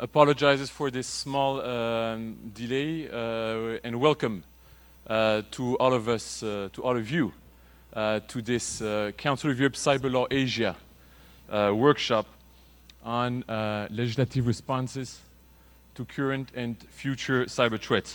apologizes for this small delay and welcome to all of us, to all of you, to this Council of Europe Cyber Law Asia workshop on legislative responses to current and future cyber threats.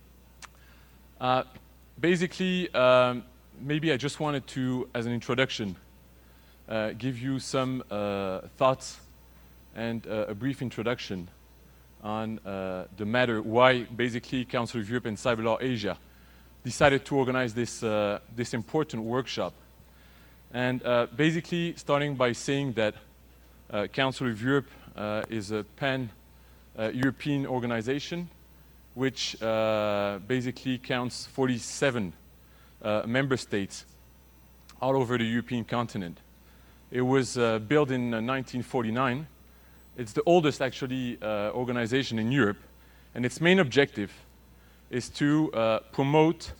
Basically, maybe I just wanted to, as an introduction, give you some thoughts and a brief introduction on the matter why basically Council of Europe and Cyber Law Asia decided to organize this, this important workshop. And basically starting by saying that Council of Europe is a pan-European organization which basically counts 47 member states all over the European continent. It was built in 1949. It's the oldest, actually, organization in Europe, and its main objective is to promote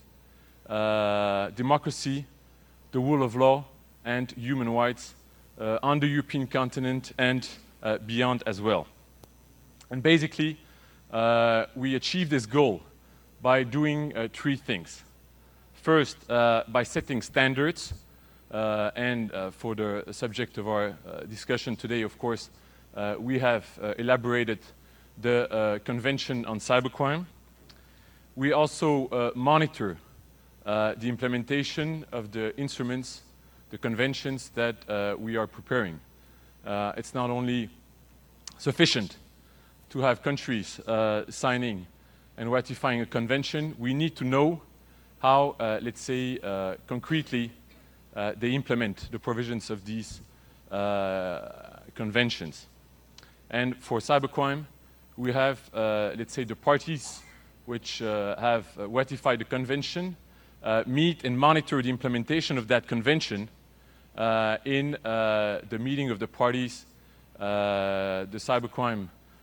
democracy, the rule of law, and human rights on the European continent and beyond as well. And basically, we achieve this goal by doing three things. First, by setting standards, and for the subject of our discussion today, of course, we have elaborated the Convention on Cybercrime. We also monitor the implementation of the instruments, the conventions that we are preparing. It's not only sufficient to have countries signing and ratifying a convention, we need to know how, let's say, concretely they implement the provisions of these conventions. And for cybercrime, we have, let's say, the parties which have ratified the convention meet and monitor the implementation of that convention in the meeting of the parties, the cybercrime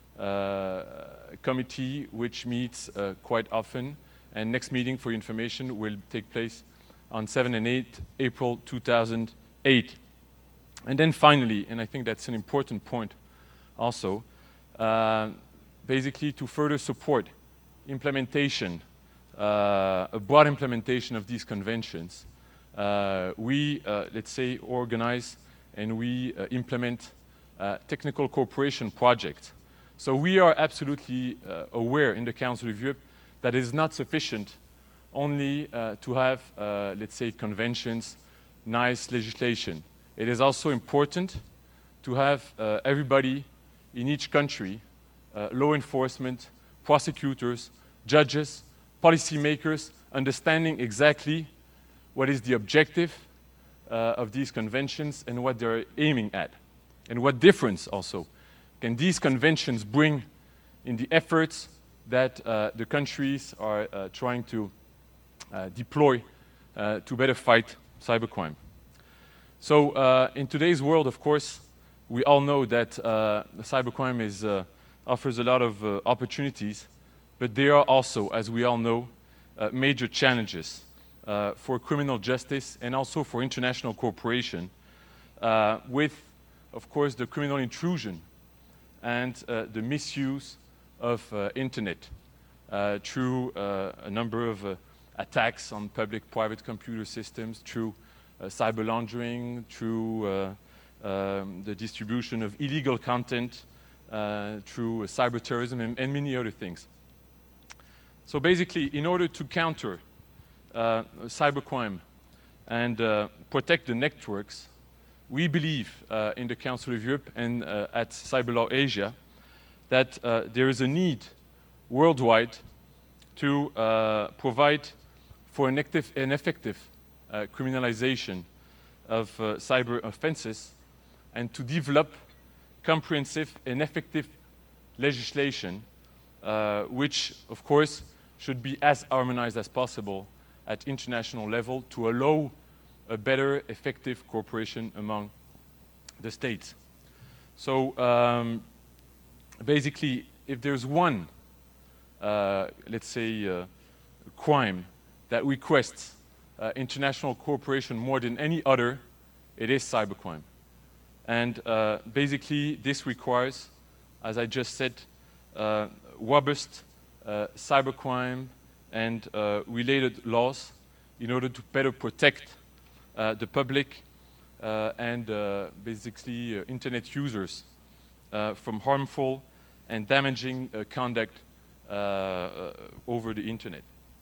committee, which meets quite often. And next meeting, for your information, will take place on 7 and 8 April 2008. And then finally, and I think that's an important point also, basically to further support implementation, a broad implementation of these conventions, we, let's say, organize and we implement technical cooperation projects. So we are absolutely aware in the Council of Europe that it is not sufficient only to have, let's say, conventions, nice legislation. It is also important to have everybody in each country, law enforcement, prosecutors, judges, policymakers, understanding exactly what is the objective of these conventions and what they're aiming at, and what difference also can these conventions bring in the efforts that the countries are trying to deploy to better fight cybercrime. So in today's world, of course, we all know that cybercrime offers a lot of opportunities, but there are also, as we all know, major challenges for criminal justice and also for international cooperation with, of course, the criminal intrusion and the misuse of internet through a number of attacks on public-private computer systems, through cyber laundering, through the distribution of illegal content, through cyber terrorism and many other things. So basically, in order to counter cybercrime and protect the networks, we believe in the Council of Europe and at Cyber Law Asia that there is a need worldwide to provide for an effective criminalization of cyber offenses and to develop comprehensive and effective legislation which, of course, should be as harmonized as possible at international level to allow a better, effective cooperation among the states. So basically, if there's one, let's say, crime that requests international cooperation more than any other, it is cybercrime. And basically, this requires, as I just said, robust cybercrime and related laws in order to better protect the public and basically internet users from harmful and damaging conduct over the internet.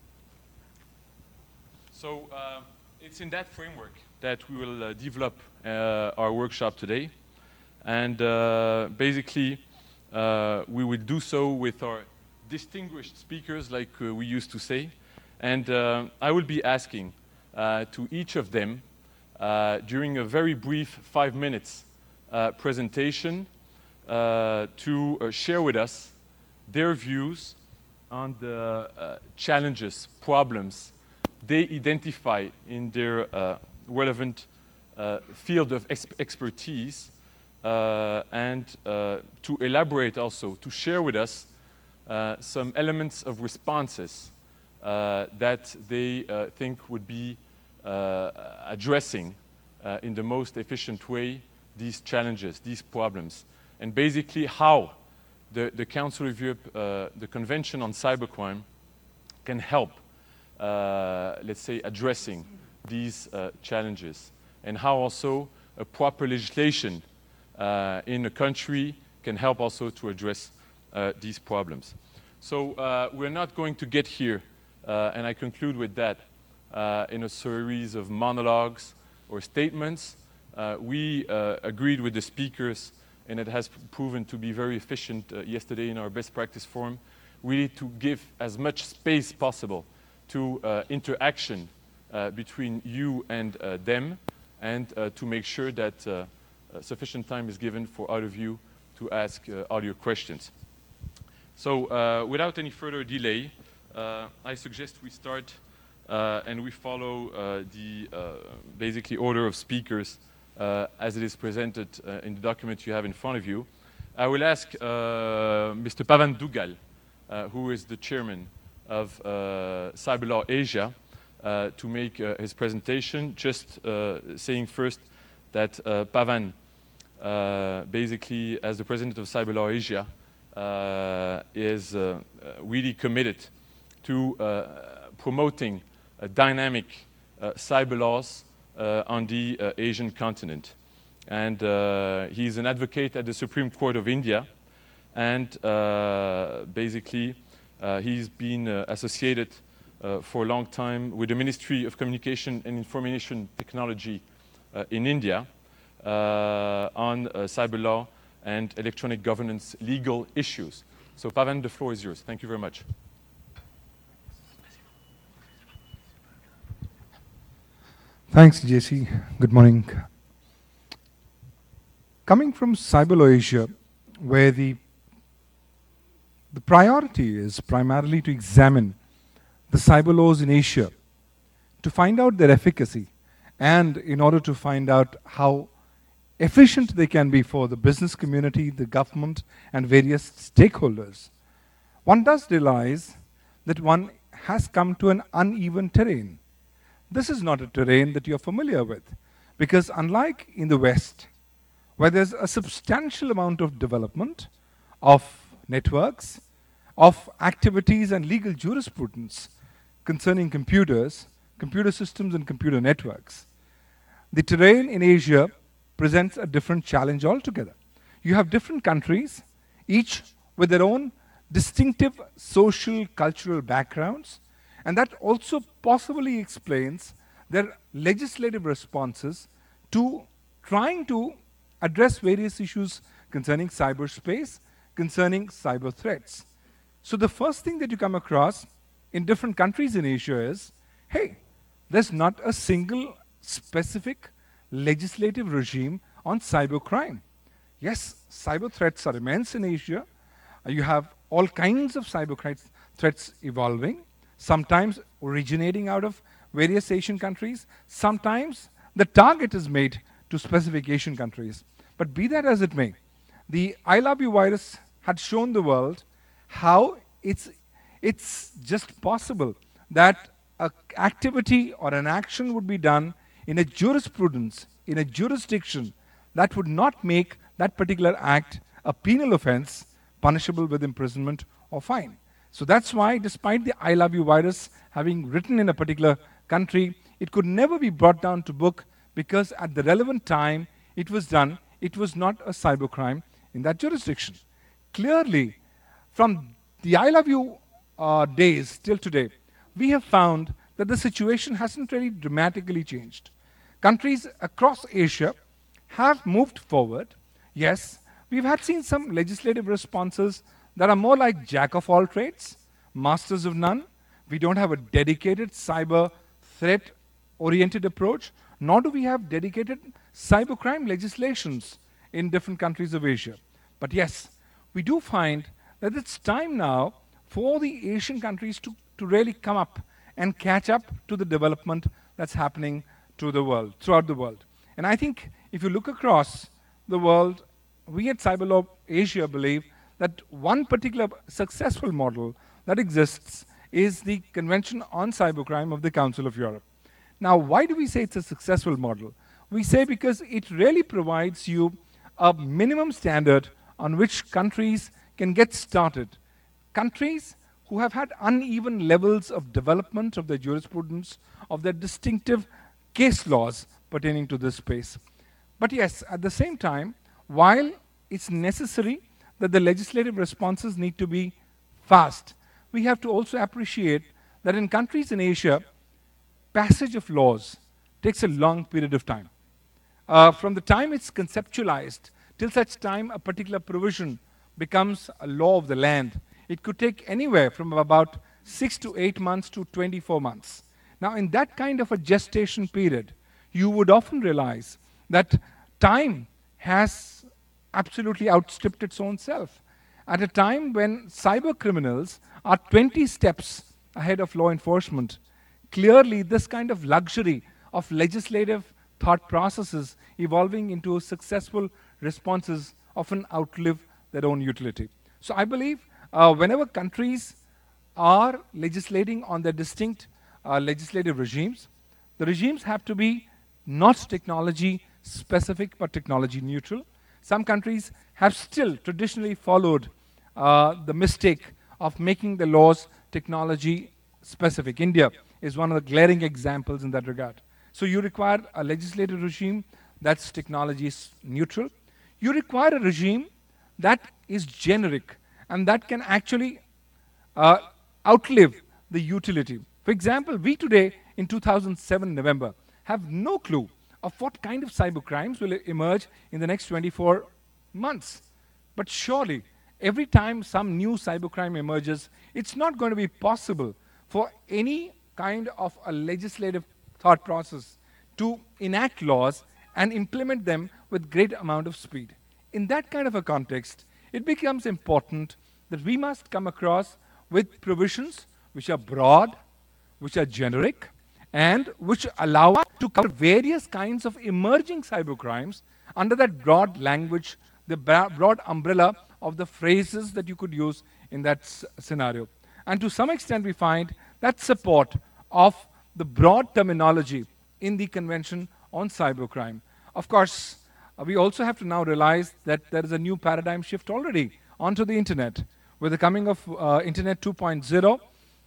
So it's in that framework that we will develop our workshop today. And basically, we will do so with our distinguished speakers, like we used to say. And I will be asking to each of them, during a very brief 5 minutes presentation, to share with us their views on the challenges, problems they identify in their relevant field of expertise, and to elaborate also, to share with us some elements of responses that they think would be addressing in the most efficient way these challenges, these problems, and basically how the Council of Europe, the Convention on Cybercrime, can help, let's say, addressing these challenges, and how also a proper legislation in a country can help also to address these problems. So we're not going to get here, and I conclude with that, in a series of monologues or statements. We agreed with the speakers, and it has proven to be very efficient yesterday in our best practice forum, really to give as much space possible to interaction between you and them, and to make sure that sufficient time is given for all of you to ask all your questions. So without any further delay, I suggest we start and we follow the basically order of speakers as it is presented in the document you have in front of you. I will ask Mr. Pavan Dugal, who is the chairman of Cyberlaw Asia, to make his presentation. Just saying first that Pavan, basically as the president of Cyberlaw Asia, is really committed to promoting dynamic cyber laws on the Asian continent. And he's an advocate at the Supreme Court of India, and basically he's been associated for a long time with the Ministry of Communication and Information Technology in India on cyber law and electronic governance legal issues. So Pavan, the floor is yours. Thank you very much. Thanks, JC. Good morning. Coming from Cyberlaw Asia, where the priority is primarily to examine the cyber laws in Asia, to find out their efficacy, and in order to find out how efficient they can be for the business community, the government, and various stakeholders, one does realize that one has come to an uneven terrain. This is not a terrain that you're familiar with, because unlike in the West, where there's a substantial amount of development of networks, of activities and legal jurisprudence concerning computers, computer systems and computer networks, the terrain in Asia presents a different challenge altogether. You have different countries, each with their own distinctive social, cultural backgrounds, and that also possibly explains their legislative responses to trying to address various issues concerning cyberspace, concerning cyber threats. So the first thing that you come across in different countries in Asia is, hey, there's not a single specific legislative regime on cybercrime. Yes, cyber threats are immense in Asia. You have all kinds of cyber threats evolving, sometimes originating out of various Asian countries, sometimes the target is made to specific Asian countries. But be that as it may, the I Love You virus had shown the world how it's just possible that an activity or an action would be done in a jurisprudence, in a jurisdiction that would not make that particular act a penal offense, punishable with imprisonment or fine. So that's why, despite the I love you virus having written in a particular country, it could never be brought down to book because at the relevant time it was done, it was not a cybercrime in that jurisdiction. Clearly, from the I love you days till today, we have found that the situation hasn't really dramatically changed. Countries across Asia have moved forward. Yes, we've seen some legislative responses that are more like jack of all trades, masters of none. We don't have a dedicated cyber threat oriented approach, nor do we have dedicated cybercrime legislations in different countries of Asia. But yes, we do find that it's time now for the Asian countries to really come up and catch up to the development that's happening to the world, throughout the world. And I think if you look across the world, we at Cyberlaw Asia believe that one particular successful model that exists is the Convention on Cybercrime of the Council of Europe. Now, why do we say it's a successful model? We say because it really provides you a minimum standard on which countries can get started. Countries who have had uneven levels of development of their jurisprudence, of their distinctive case laws pertaining to this space. But yes, at the same time, while it's necessary that the legislative responses need to be fast, we have to also appreciate that in countries in Asia, passage of laws takes a long period of time. From the time it's conceptualized till such time a particular provision becomes a law of the land, it could take anywhere from about 6 to 8 months to 24 months. Now, in that kind of a gestation period, you would often realize that time has absolutely outstripped its own self. At a time when cyber criminals are 20 steps ahead of law enforcement, clearly this kind of luxury of legislative thought processes evolving into successful responses often outlive their own utility. So I believe whenever countries are legislating on their distinct legislative regimes, the regimes have to be not technology specific but technology neutral. Some countries have still traditionally followed the mistake of making the laws technology specific. India is one of the glaring examples in that regard. So you require a legislative regime that's technology neutral. You require a regime that is generic and that can actually outlive the utility. For example, we today in 2007 November have no clue of what kind of cyber crimes will emerge in the next 24 months. But surely, every time some new cybercrime emerges, it's not going to be possible for any kind of a legislative thought process to enact laws and implement them with great amount of speed. In that kind of a context, it becomes important that we must come across with provisions which are broad, which are generic, and which allow us to cover various kinds of emerging cybercrimes under that broad language, the broad umbrella of the phrases that you could use in that scenario. And to some extent, we find that support of the broad terminology in the Convention on Cybercrime. Of course, we also have to now realize that there is a new paradigm shift already onto the internet. With the coming of Internet 2.0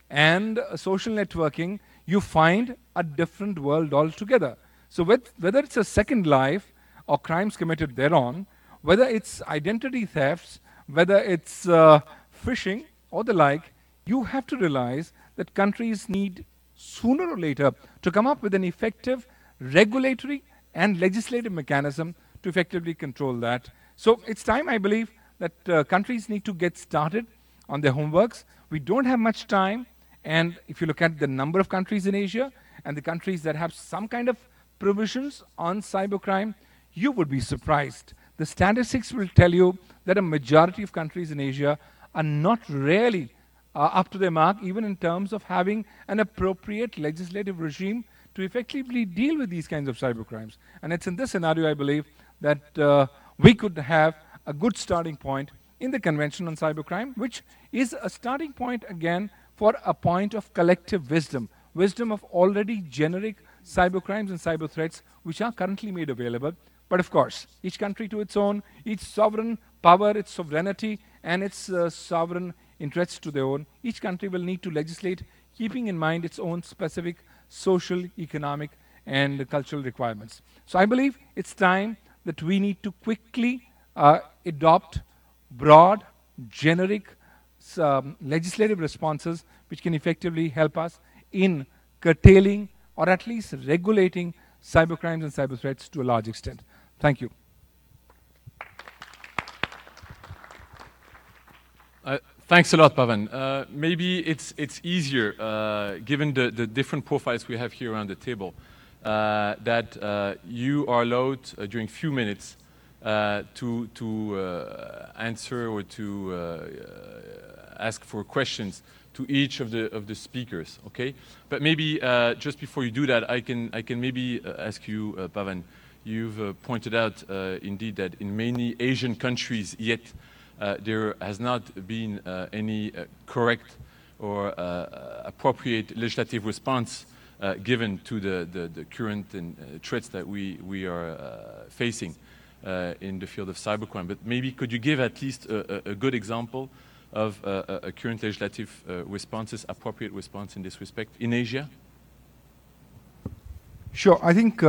and social networking, you find a different world altogether. So whether it's a second life or crimes committed thereon, whether it's identity thefts, whether it's phishing or the like, you have to realize that countries need sooner or later to come up with an effective regulatory and legislative mechanism to effectively control that. So it's time, I believe, that countries need to get started on their homeworks. We don't have much time, and if you look at the number of countries in Asia and the countries that have some kind of provisions on cybercrime, you would be surprised. The statistics will tell you that a majority of countries in Asia are not really up to their mark, even in terms of having an appropriate legislative regime to effectively deal with these kinds of cybercrimes. And it's in this scenario, I believe, that we could have a good starting point in the Convention on Cybercrime, which is a starting point, again, for a point of collective wisdom, wisdom of already generic cybercrimes and cyber threats which are currently made available. But of course, each country to its own, each sovereign power, its sovereignty, and its sovereign interests to their own. Each country will need to legislate, keeping in mind its own specific social, economic, and cultural requirements. So I believe it's time that we need to quickly adopt broad, generic legislative responses which can effectively help us in curtailing or at least regulating cybercrimes and cyber threats to a large extent. Thank you. Thanks a lot, Pavan. Maybe it's easier, given the different profiles we have here around the table, that you are allowed during few minutes to answer or to ask for questions to each of the speakers. Okay, but maybe just before you do that, I can maybe ask you, Pavan. You've pointed out indeed that in many Asian countries yet there has not been any correct or appropriate legislative response given to the current threats that we are facing in the field of cybercrime. But maybe could you give at least a good example of a current legislative responses, appropriate response in this respect in Asia? Sure. I think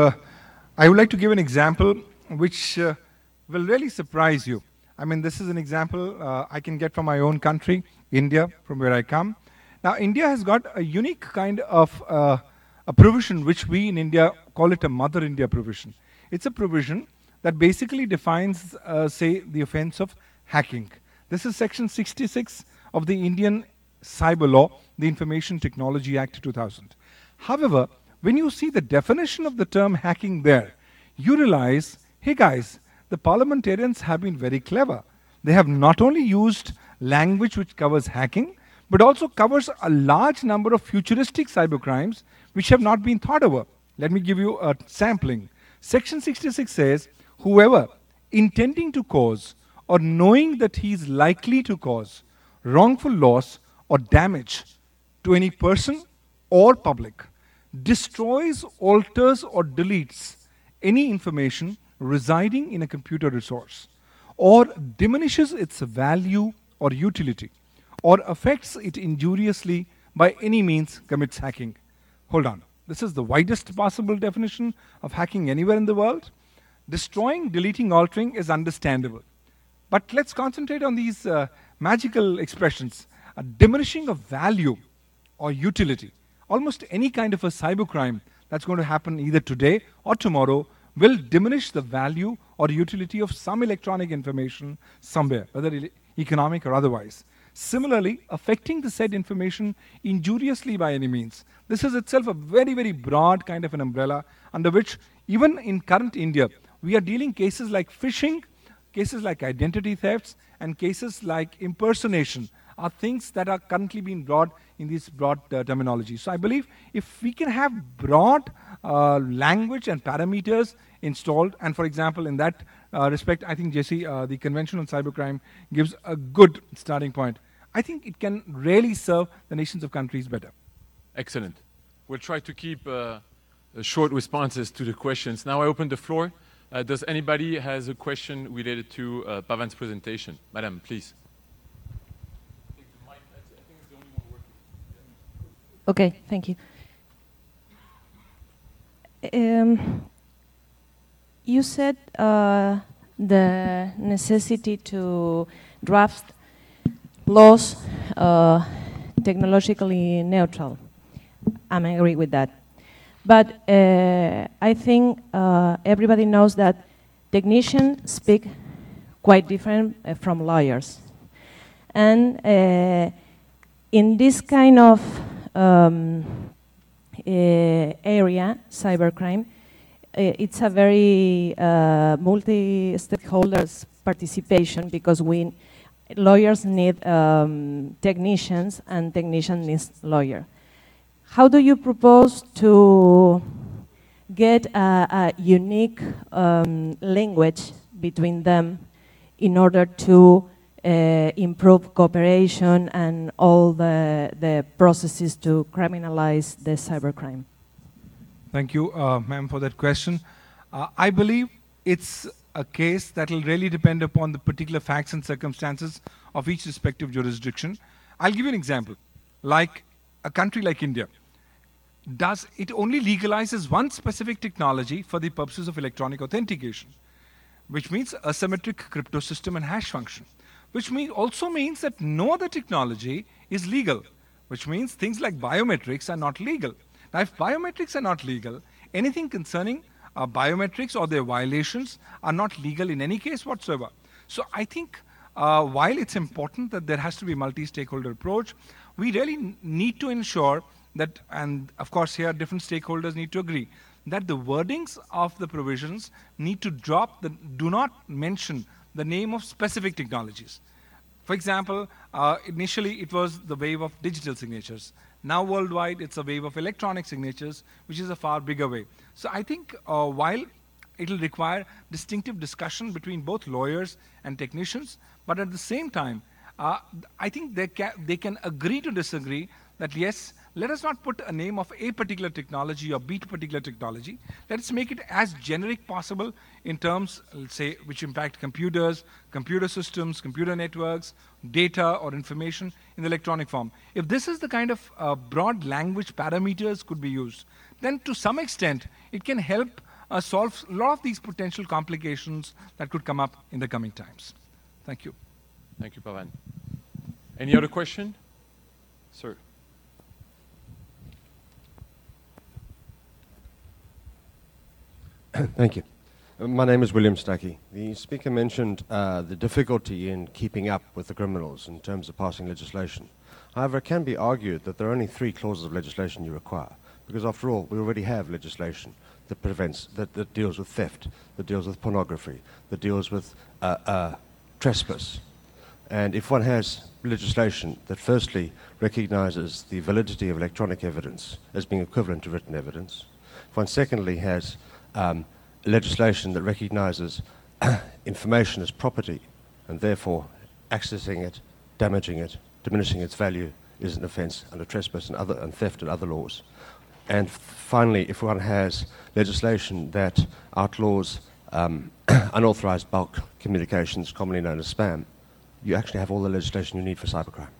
I would like to give an example which will really surprise you. I mean, this is an example I can get from my own country, India, from where I come. Now, India has got a unique kind of a provision which we in India call it a Mother India provision. It's a provision that basically defines, say, the offense of hacking. This is Section 66 of the Indian Cyber Law, the Information Technology Act 2000. However, when you see the definition of the term hacking there, you realize, hey guys, the parliamentarians have been very clever. They have not only used language which covers hacking, but also covers a large number of futuristic cybercrimes which have not been thought over. Let me give you a sampling. Section 66 says, whoever intending to cause or knowing that he is likely to cause wrongful loss or damage to any person or public destroys, alters, or deletes any information residing in a computer resource, or diminishes its value or utility, or affects it injuriously by any means commits hacking. Hold on. This is the widest possible definition of hacking anywhere in the world. Destroying, deleting, altering is understandable. But let's concentrate on these magical expressions. A diminishing of value or utility. Almost any kind of a cybercrime that's going to happen either today or tomorrow will diminish the value or utility of some electronic information somewhere, whether economic or otherwise. Similarly, affecting the said information injuriously by any means. This is itself a very, very broad kind of an umbrella under which, even in current India, we are dealing cases like phishing, cases like identity thefts, and cases like impersonation are things that are currently being brought in this broad terminology. So I believe if we can have broad language and parameters installed, and for example, in that respect, I think, Jesse, the Convention on Cybercrime gives a good starting point. I think it can really serve the nations of countries better. Excellent. We'll try to keep short responses to the questions. Now I open the floor. Does anybody has a question related to Pavan's presentation? Madam, please. Okay, thank you. You said the necessity to draft laws technologically neutral. I agree with that. But I think everybody knows that technicians speak quite different from lawyers. And in this kind of area, cybercrime, it's a very multi-stakeholders participation because lawyers need technicians and technicians need lawyers. How do you propose to get a unique language between them in order to improve cooperation and all the processes to criminalize the cybercrime? Thank you, ma'am, for that question. I believe it's a case that will really depend upon the particular facts and circumstances of each respective jurisdiction. I'll give you an example. Like a country like India, it only legalizes one specific technology for the purposes of electronic authentication, which means asymmetric crypto system and hash function, which also means that no other technology is legal, which means things like biometrics are not legal. Now, if biometrics are not legal, anything concerning biometrics or their violations are not legal in any case whatsoever. So I think while it's important that there has to be a multi-stakeholder approach, we really need to ensure that, and of course here different stakeholders need to agree, that the wordings of the provisions need to do not mention the name of specific technologies. For example, initially it was the wave of digital signatures. Now worldwide it's a wave of electronic signatures, which is a far bigger wave. So I think while it will require distinctive discussion between both lawyers and technicians, but at the same time, I think they can agree to disagree that yes, let us not put a name of a particular technology or B to particular technology. Let's make it as generic possible in terms, let's say, which impact computers, computer systems, computer networks, data or information in the electronic form. If this is the kind of broad language parameters could be used, then to some extent it can help solve a lot of these potential complications that could come up in the coming times. Thank you. Thank you, Pavan. Any other question? Sir. Thank you. My name is William Stuckey. The speaker mentioned the difficulty in keeping up with the criminals in terms of passing legislation. However, it can be argued that there are only 3 clauses of legislation you require, because after all, we already have legislation that deals with theft, that deals with pornography, that deals with trespass. And if one has legislation that firstly recognizes the validity of electronic evidence as being equivalent to written evidence, if one secondly has legislation that recognizes information as property, and therefore accessing it, damaging it, diminishing its value is an offence under trespass and theft and other laws. And finally, if one has legislation that outlaws unauthorized bulk communications, commonly known as spam, you actually have all the legislation you need for cybercrime.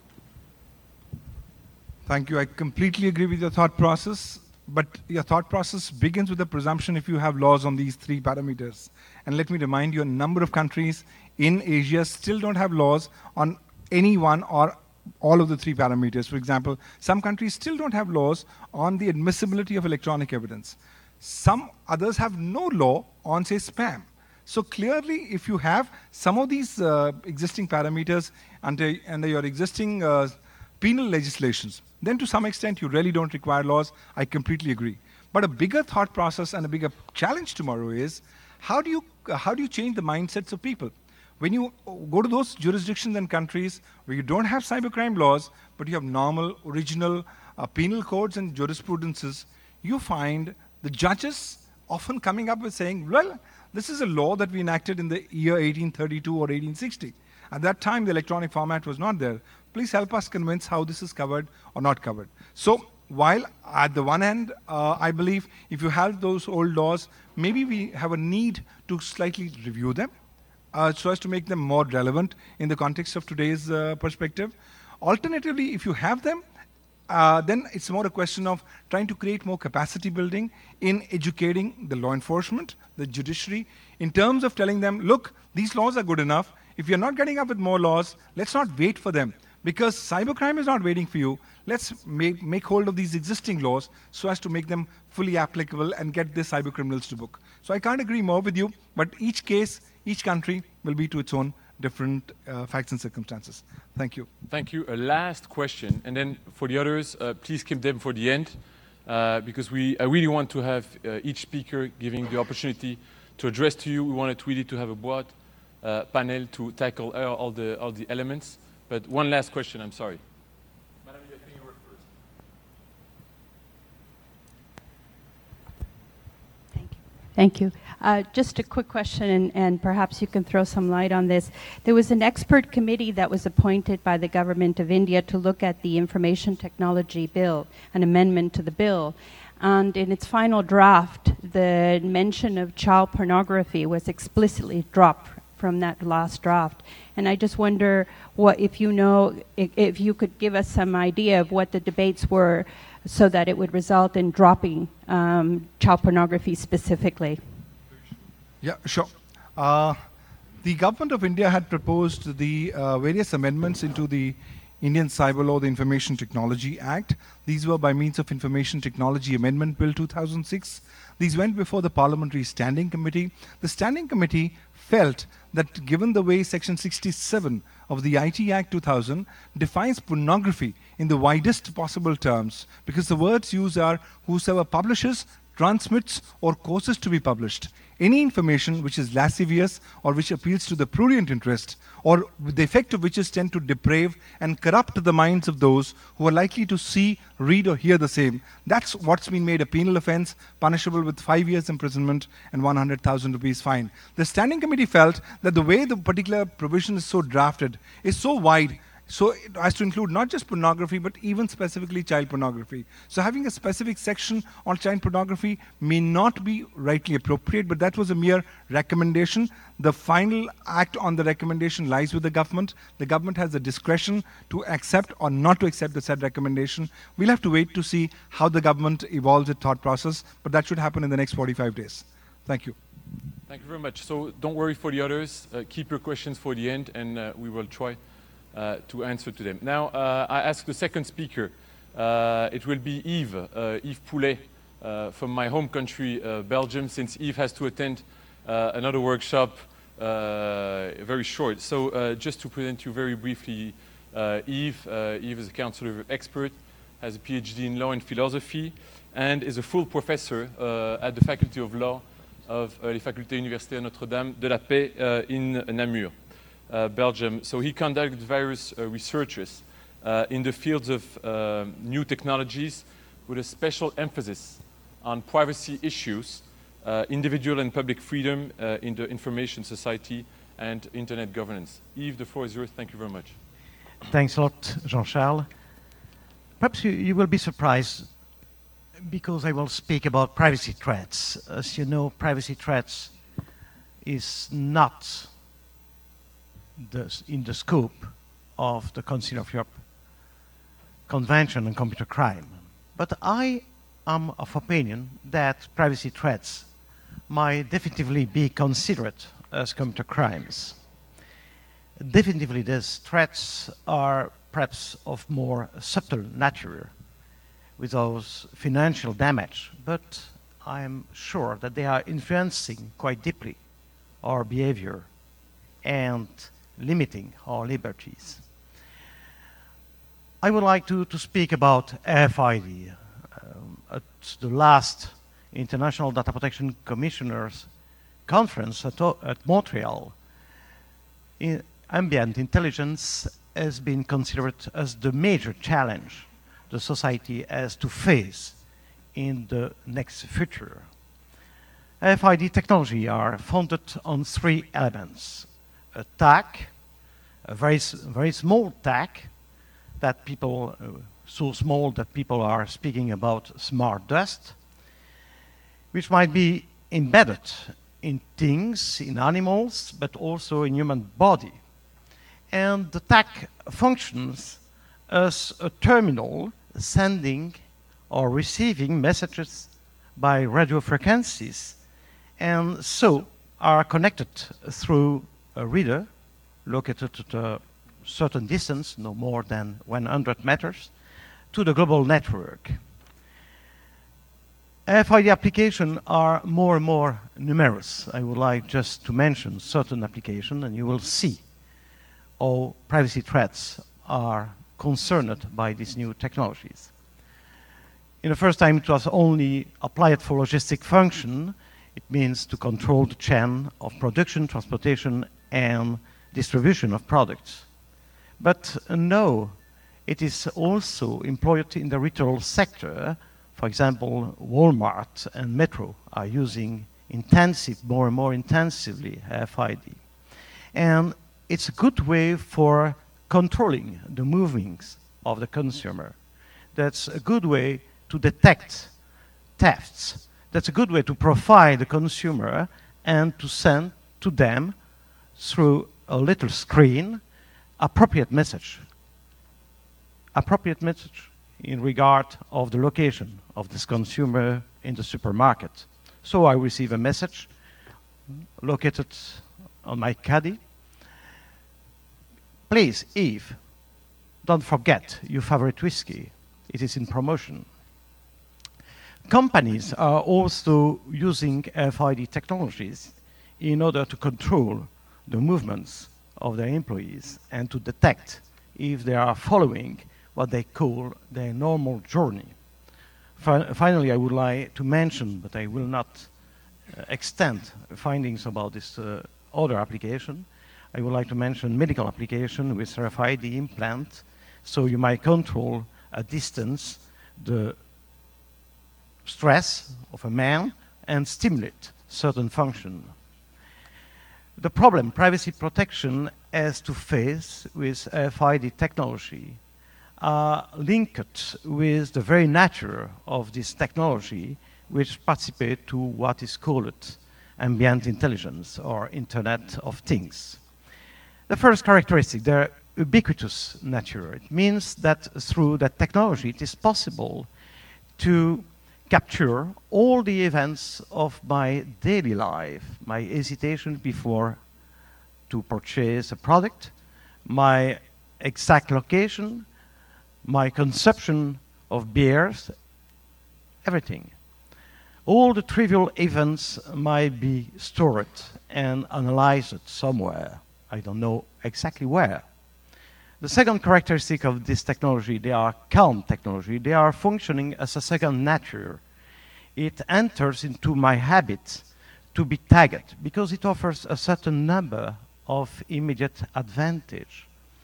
Thank you. I completely agree with your thought process. But your thought process begins with the presumption if you have laws on these 3 parameters. And let me remind you, a number of countries in Asia still don't have laws on any one or all of the 3 parameters. For example, some countries still don't have laws on the admissibility of electronic evidence. Some others have no law on, say, spam. So clearly, if you have some of these existing parameters under your existing penal legislations, then to some extent you really don't require laws. I completely agree. But a bigger thought process and a bigger challenge tomorrow is how do you change the mindsets of people? When you go to those jurisdictions and countries where you don't have cybercrime laws, but you have normal, original penal codes and jurisprudences, you find the judges often coming up with saying, well, this is a law that we enacted in the year 1832 or 1860. At that time, the electronic format was not there. Please help us convince how this is covered or not covered. So while at the one end, I believe if you have those old laws, maybe we have a need to slightly review them so as to make them more relevant in the context of today's perspective. Alternatively, if you have them, then it's more a question of trying to create more capacity building in educating the law enforcement, the judiciary, in terms of telling them, look, these laws are good enough. If you're not getting up with more laws, let's not wait for them. Because cybercrime is not waiting for you. Let's make hold of these existing laws so as to make them fully applicable and get the cyber criminals to book. So I can't agree more with you, but each case, each country will be to its own different facts and circumstances. Thank you. Thank you. A last question, and then for the others, please keep them for the end, because I really want to have each speaker giving the opportunity to address to you. We wanted really to have a broad panel to tackle all the elements. But one last question, I'm sorry. Madam, I think you were first. Thank you. Just a quick question, and perhaps you can throw some light on this. There was an expert committee that was appointed by the government of India to look at the Information Technology Bill, an amendment to the bill. And in its final draft, the mention of child pornography was explicitly dropped from that last draft. And I just wonder what, if you know, if you could give us some idea of what the debates were so that it would result in dropping child pornography specifically. Yeah, sure. The government of India had proposed the various amendments into the Indian Cyber Law, the Information Technology Act. These were by means of Information Technology Amendment Bill 2006. These went before the Parliamentary Standing Committee. The Standing Committee felt that given the way Section 67 of the IT Act 2000 defines pornography in the widest possible terms, because the words used are whosoever publishes, transmits, or causes to be published any information which is lascivious or which appeals to the prurient interest, or the effect of which is tend to deprave and corrupt the minds of those who are likely to see, read, or hear the same. That's what's been made a penal offense, punishable with 5 years imprisonment and 100,000 rupees fine. The Standing Committee felt that the way the particular provision is so drafted is so wide, so it has to include not just pornography, but even specifically child pornography. So having a specific section on child pornography may not be rightly appropriate, but that was a mere recommendation. The final act on the recommendation lies with the government. The government has the discretion to accept or not to accept the said recommendation. We'll have to wait to see how the government evolves its thought process, but that should happen in the next 45 days. Thank you. Thank you very much. So don't worry for the others. Keep your questions for the end, and we will try to answer to them. Now, I ask the second speaker. It will be Yves Poulet from my home country, Belgium, since Yves has to attend another workshop very short. So just to present you very briefly, Yves is a counselor expert, has a PhD in law and philosophy, and is a full professor at the Faculty of Law of les Facultés Universitaires Notre-Dame de la Paix in Namur. Belgium. So he conducted various researches in the fields of new technologies with a special emphasis on privacy issues, individual and public freedom in the information society, and internet governance. Yves, the floor is yours. Thank you very much. Thanks a lot, Jean-Charles. Perhaps you will be surprised because I will speak about privacy threats. As you know, privacy threats is not in the scope of the Council of Europe Convention on Computer Crime. But I am of opinion that privacy threats might definitively be considered as computer crimes. Definitively, these threats are perhaps of more subtle nature, without financial damage, but I am sure that they are influencing quite deeply our behavior and limiting our liberties. I would like to speak about RFID. At the last International Data Protection Commissioners Conference at Montreal, ambient intelligence has been considered as the major challenge the society has to face in the next future. RFID technology are founded on three elements: a tag, a very small tag that people, so small that people are speaking about smart dust, which might be embedded in things, in animals, but also in human body. And the tag functions as a terminal sending or receiving messages by radio frequencies, and so are connected through a reader located at a certain distance, no more than 100 meters, to the global network. RFID applications are more and more numerous. I would like just to mention certain applications, and you will see how privacy threats are concerned by these new technologies. In the first time, it was only applied for logistic function. It means to control the chain of production, transportation, and distribution of products. But now it is also employed in the retail sector. For example, Walmart and Metro are using more and more intensively RFID. And it's a good way for controlling the movements of the consumer. That's a good way to detect thefts. That's a good way to profile the consumer and to send to them through a little screen appropriate message in regard of the location of this consumer in the supermarket. So I receive a message located on my caddy. Please, Eve, don't forget your favorite whiskey. It is in promotion. Companies are also using RFID technologies in order to control the movements of their employees and to detect if they are following what they call their normal journey. Finally, I would like to mention, but I will not extend findings about this other application. I would like to mention medical application with RFID implant, so you might control at distance the stress of a man and stimulate certain function. The problem privacy protection has to face with RFID technology are linked with the very nature of this technology, which participate to what is called ambient intelligence or Internet of Things. The first characteristic, their ubiquitous nature. It means that through that technology, it is possible to capture all the events of my daily life, my hesitation before to purchase a product, my exact location, my consumption of beers, everything. All the trivial events might be stored and analyzed somewhere. I don't know exactly where. The second characteristic of this technology, they are calm technology. They are functioning as a second nature. It enters into my habit to be tagged because it offers a certain number of immediate advantage.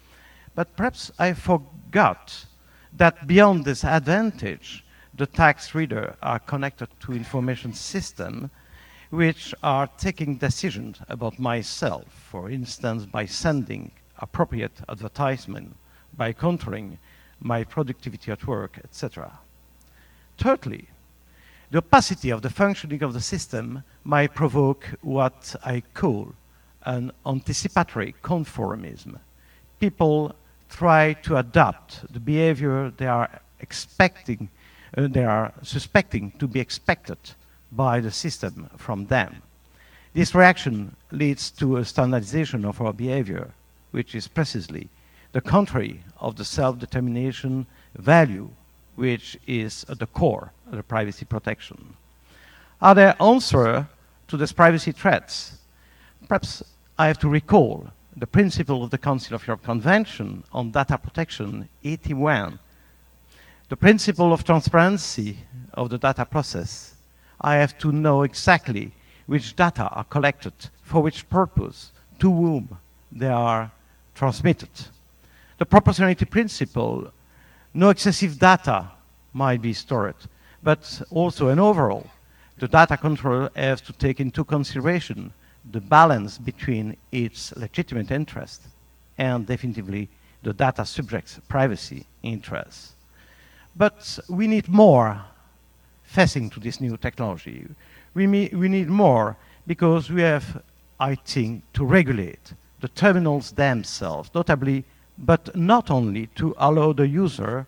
But perhaps I forgot that beyond this advantage, the tax reader are connected to information system which are taking decisions about myself, for instance, by sending appropriate advertisement, by controlling my productivity at work, etc. Thirdly, the opacity of the functioning of the system might provoke what I call an anticipatory conformism. People try to adapt the behavior they are expecting, they are suspecting to be expected by the system from them. This reaction leads to a standardization of our behavior, which is precisely the contrary of the self-determination value, which is at the core of the privacy protection. Are there answers to these privacy threats? Perhaps I have to recall the principle of the Council of Europe Convention on Data Protection, 81. The principle of transparency of the data process. I have to know exactly which data are collected, for which purpose, to whom they are transmitted. The proportionality principle, no excessive data might be stored, but also an overall. The data controller has to take into consideration the balance between its legitimate interest and definitively the data subject's privacy interests. But we need more facing to this new technology. We need more because we have, I think, to regulate the terminals themselves, notably, but not only to allow the user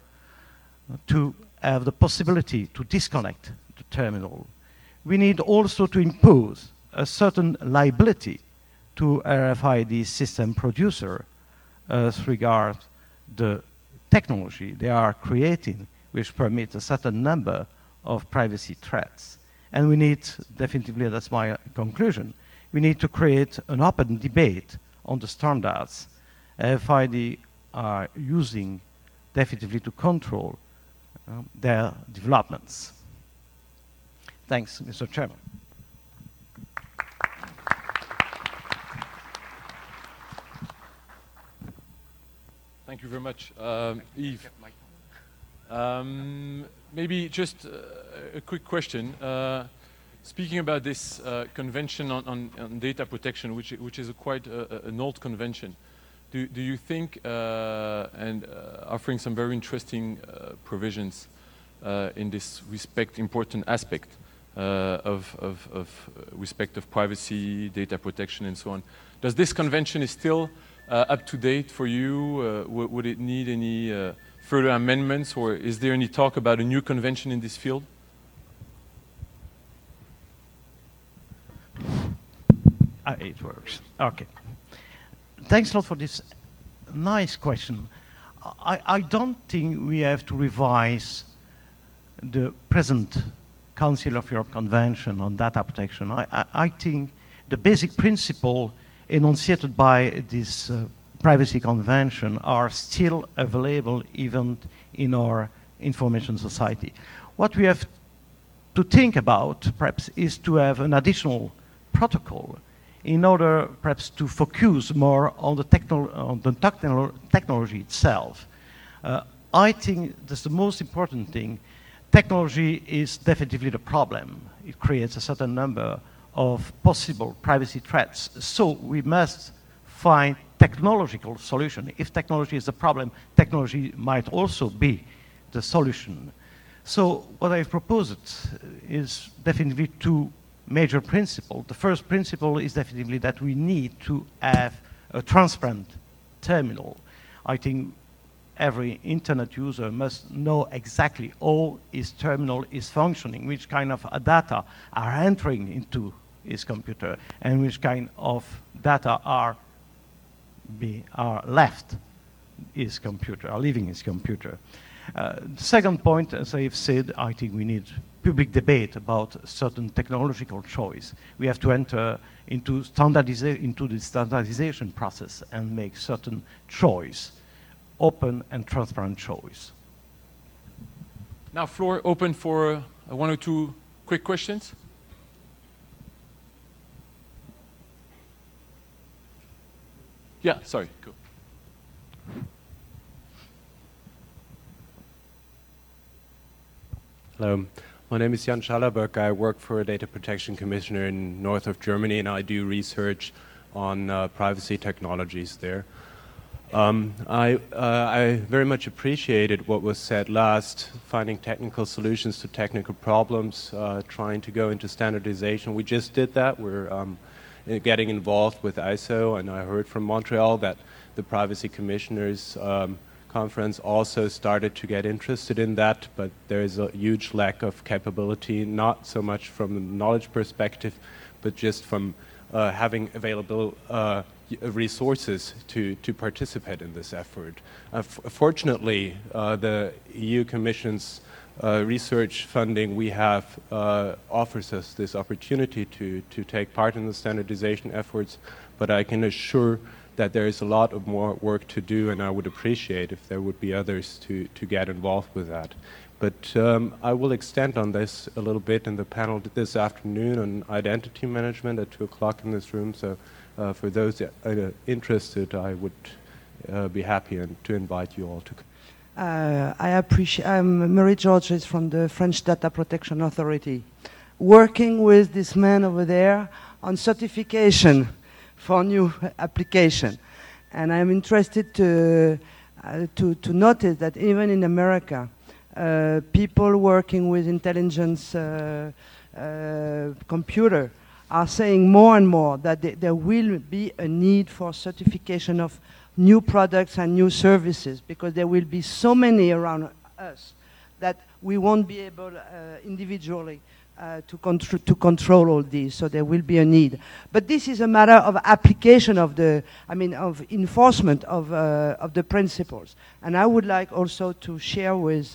to have the possibility to disconnect the terminal. We need also to impose a certain liability to RFID system producer as regards the technology they are creating, which permit a certain number of privacy threats. And we need, definitively, that's my conclusion, we need to create an open debate on the standards RFID are using definitively to control their developments. Thanks, Mr. Chairman. Thank you very much, Yves. Maybe just a quick question. Speaking about this convention on data protection, which is quite an old convention, do you think, and offering some very interesting provisions, in this respect important aspect of respect of privacy, data protection, and so on. Does this convention is still up to date for you? Would it need any further amendments, or is there any talk about a new convention in this field? It works. Okay. Thanks a lot for this nice question. I don't think we have to revise the present Council of Europe Convention on data protection. I think the basic principle enunciated by this privacy convention are still available even in our information society. What we have to think about, perhaps, is to have an additional protocol in order, perhaps, to focus more on the technology itself. I think that's the most important thing. Technology is definitely the problem. It creates a certain number of possible privacy threats. So we must find technological solution. If technology is the problem, technology might also be the solution. So what I've proposed is definitely two major principles. The first principle is definitely that we need to have a transparent terminal. I think every internet user must know exactly how his terminal is functioning, which kind of data are entering into his computer, and which kind of data are left his computer, are leaving his computer. The second point, as I've said, I think we need public debate about certain technological choice. We have to enter into the standardization process and make certain choice, open and transparent choice. Now, floor open for one or two quick questions. Yeah, sorry, go. Hello, my name is Jan Schallerberg. I work for a data protection commissioner in north of Germany, and I do research on privacy technologies there. I very much appreciated what was said last, finding technical solutions to technical problems, trying to go into standardization. We just did that. We're getting involved with ISO, and I heard from Montreal that the privacy commissioners conference also started to get interested in that, but there is a huge lack of capability, not so much from the knowledge perspective, but just from having available resources to participate in this effort. Fortunately, the EU Commission's research funding we have offers us this opportunity to take part in the standardization efforts, but I can assure that there is a lot of more work to do, and I would appreciate if there would be others to get involved with that. But I will extend on this a little bit in the panel this afternoon on identity management at 2 o'clock in this room. So for those that are interested, I would be happy to invite you all to come. I'm Marie Georges from the French Data Protection Authority, working with this man over there on certification for new application. And I'm interested to notice that even in America, people working with intelligence computer are saying more and more that there will be a need for certification of new products and new services, because there will be so many around us that we won't be able individually to control all these, so there will be a need. But this is a matter of application of of enforcement of the principles. And I would like also to share with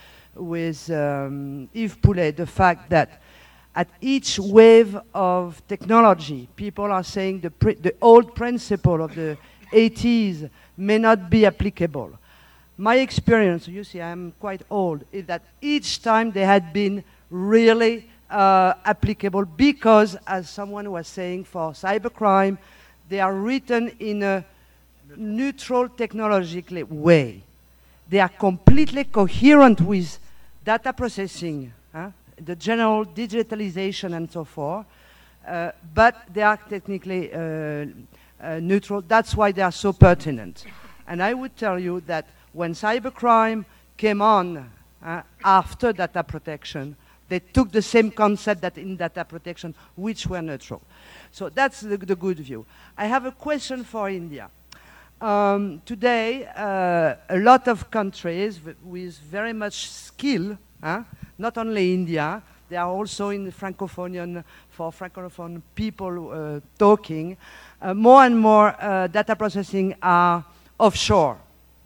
Yves Poulet the fact that at each wave of technology, people are saying the old principle of the 80s may not be applicable. My experience, you see I'm quite old, is that each time they had been really applicable because, as someone was saying, for cybercrime, they are written in a neutral technological way. They are completely coherent with data processing, the general digitalization and so forth, but they are technically neutral. That's why they are so pertinent. And I would tell you that when cybercrime came on, after data protection. They took the same concept that in data protection, which were neutral. So that's the good view. I have a question for India. Today, a lot of countries with very much skill, not only India, they are also in the Francophone, for Francophone people talking, more and more data processing are offshore.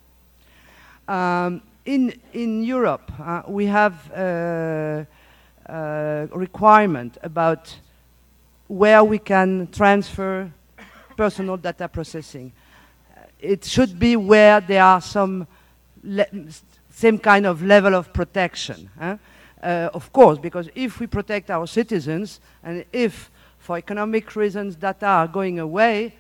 In Europe, we have requirement about where we can transfer personal data processing. It should be where there are some same kind of level of protection. Of course, because if we protect our citizens, and if for economic reasons data are going away,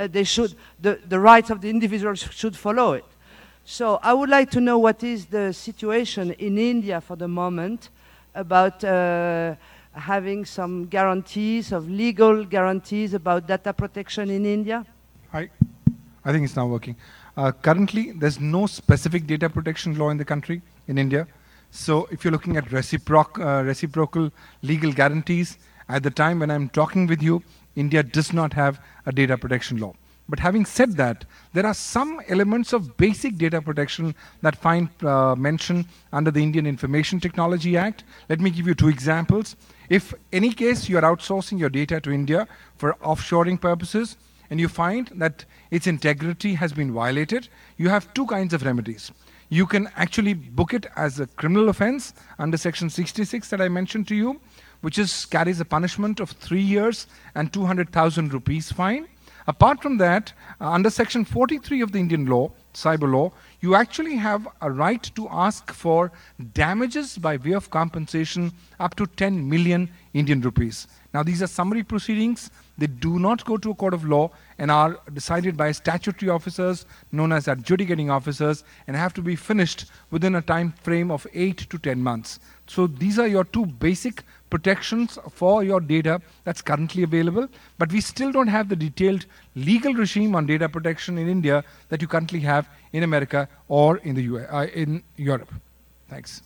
the rights of the individuals should follow it. So I would like to know what is the situation in India for the moment about having some guarantees, of legal guarantees about data protection in India? I think it's now working. Currently, there's no specific data protection law in the country, in India. So if you're looking at reciprocal legal guarantees, at the time when I'm talking with you, India does not have a data protection law. But having said that, there are some elements of basic data protection that find mention under the Indian Information Technology Act. Let me give you 2 examples. If any case you are outsourcing your data to India for offshoring purposes, and you find that its integrity has been violated, you have 2 kinds of remedies. You can actually book it as a criminal offense under Section 66 that I mentioned to you, which carries a punishment of 3 years and 200,000 rupees fine. Apart from that, under Section 43 of the Indian law, cyber law, you actually have a right to ask for damages by way of compensation up to 10 million Indian rupees. Now, these are summary proceedings. They do not go to a court of law and are decided by statutory officers known as adjudicating officers and have to be finished within a time frame of 8 to 10 months. So these are your 2 basic protections for your data that's currently available, but we still don't have the detailed legal regime on data protection in India that you currently have in America or in the in Europe. Thanks.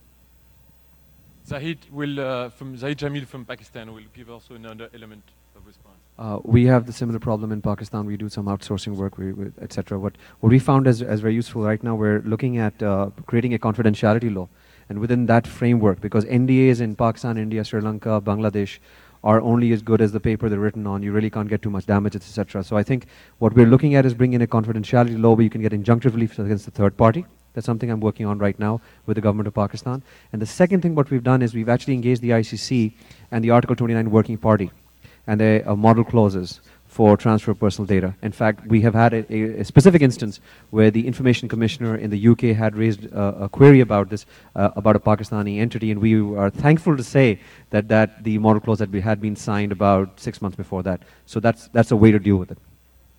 Zahid Jamil from Pakistan will give also another element of response. We have the similar problem in Pakistan. We do some outsourcing work, etc. What we found as very useful right now, we're looking at creating a confidentiality law. And within that framework, because NDAs in Pakistan, India, Sri Lanka, Bangladesh are only as good as the paper they're written on. You really can't get too much damage, etc. So I think what we're looking at is bringing in a confidentiality law where you can get injunctive relief against the third party. That's something I'm working on right now with the government of Pakistan. And the second thing what we've done is we've actually engaged the ICC and the Article 29 Working Party and their model clauses for transfer of personal data. In fact, we have had a specific instance where the Information Commissioner in the UK had raised a query about this, about a Pakistani entity, and we are thankful to say that the model clause had been signed about 6 months before that. So that's a way to deal with it.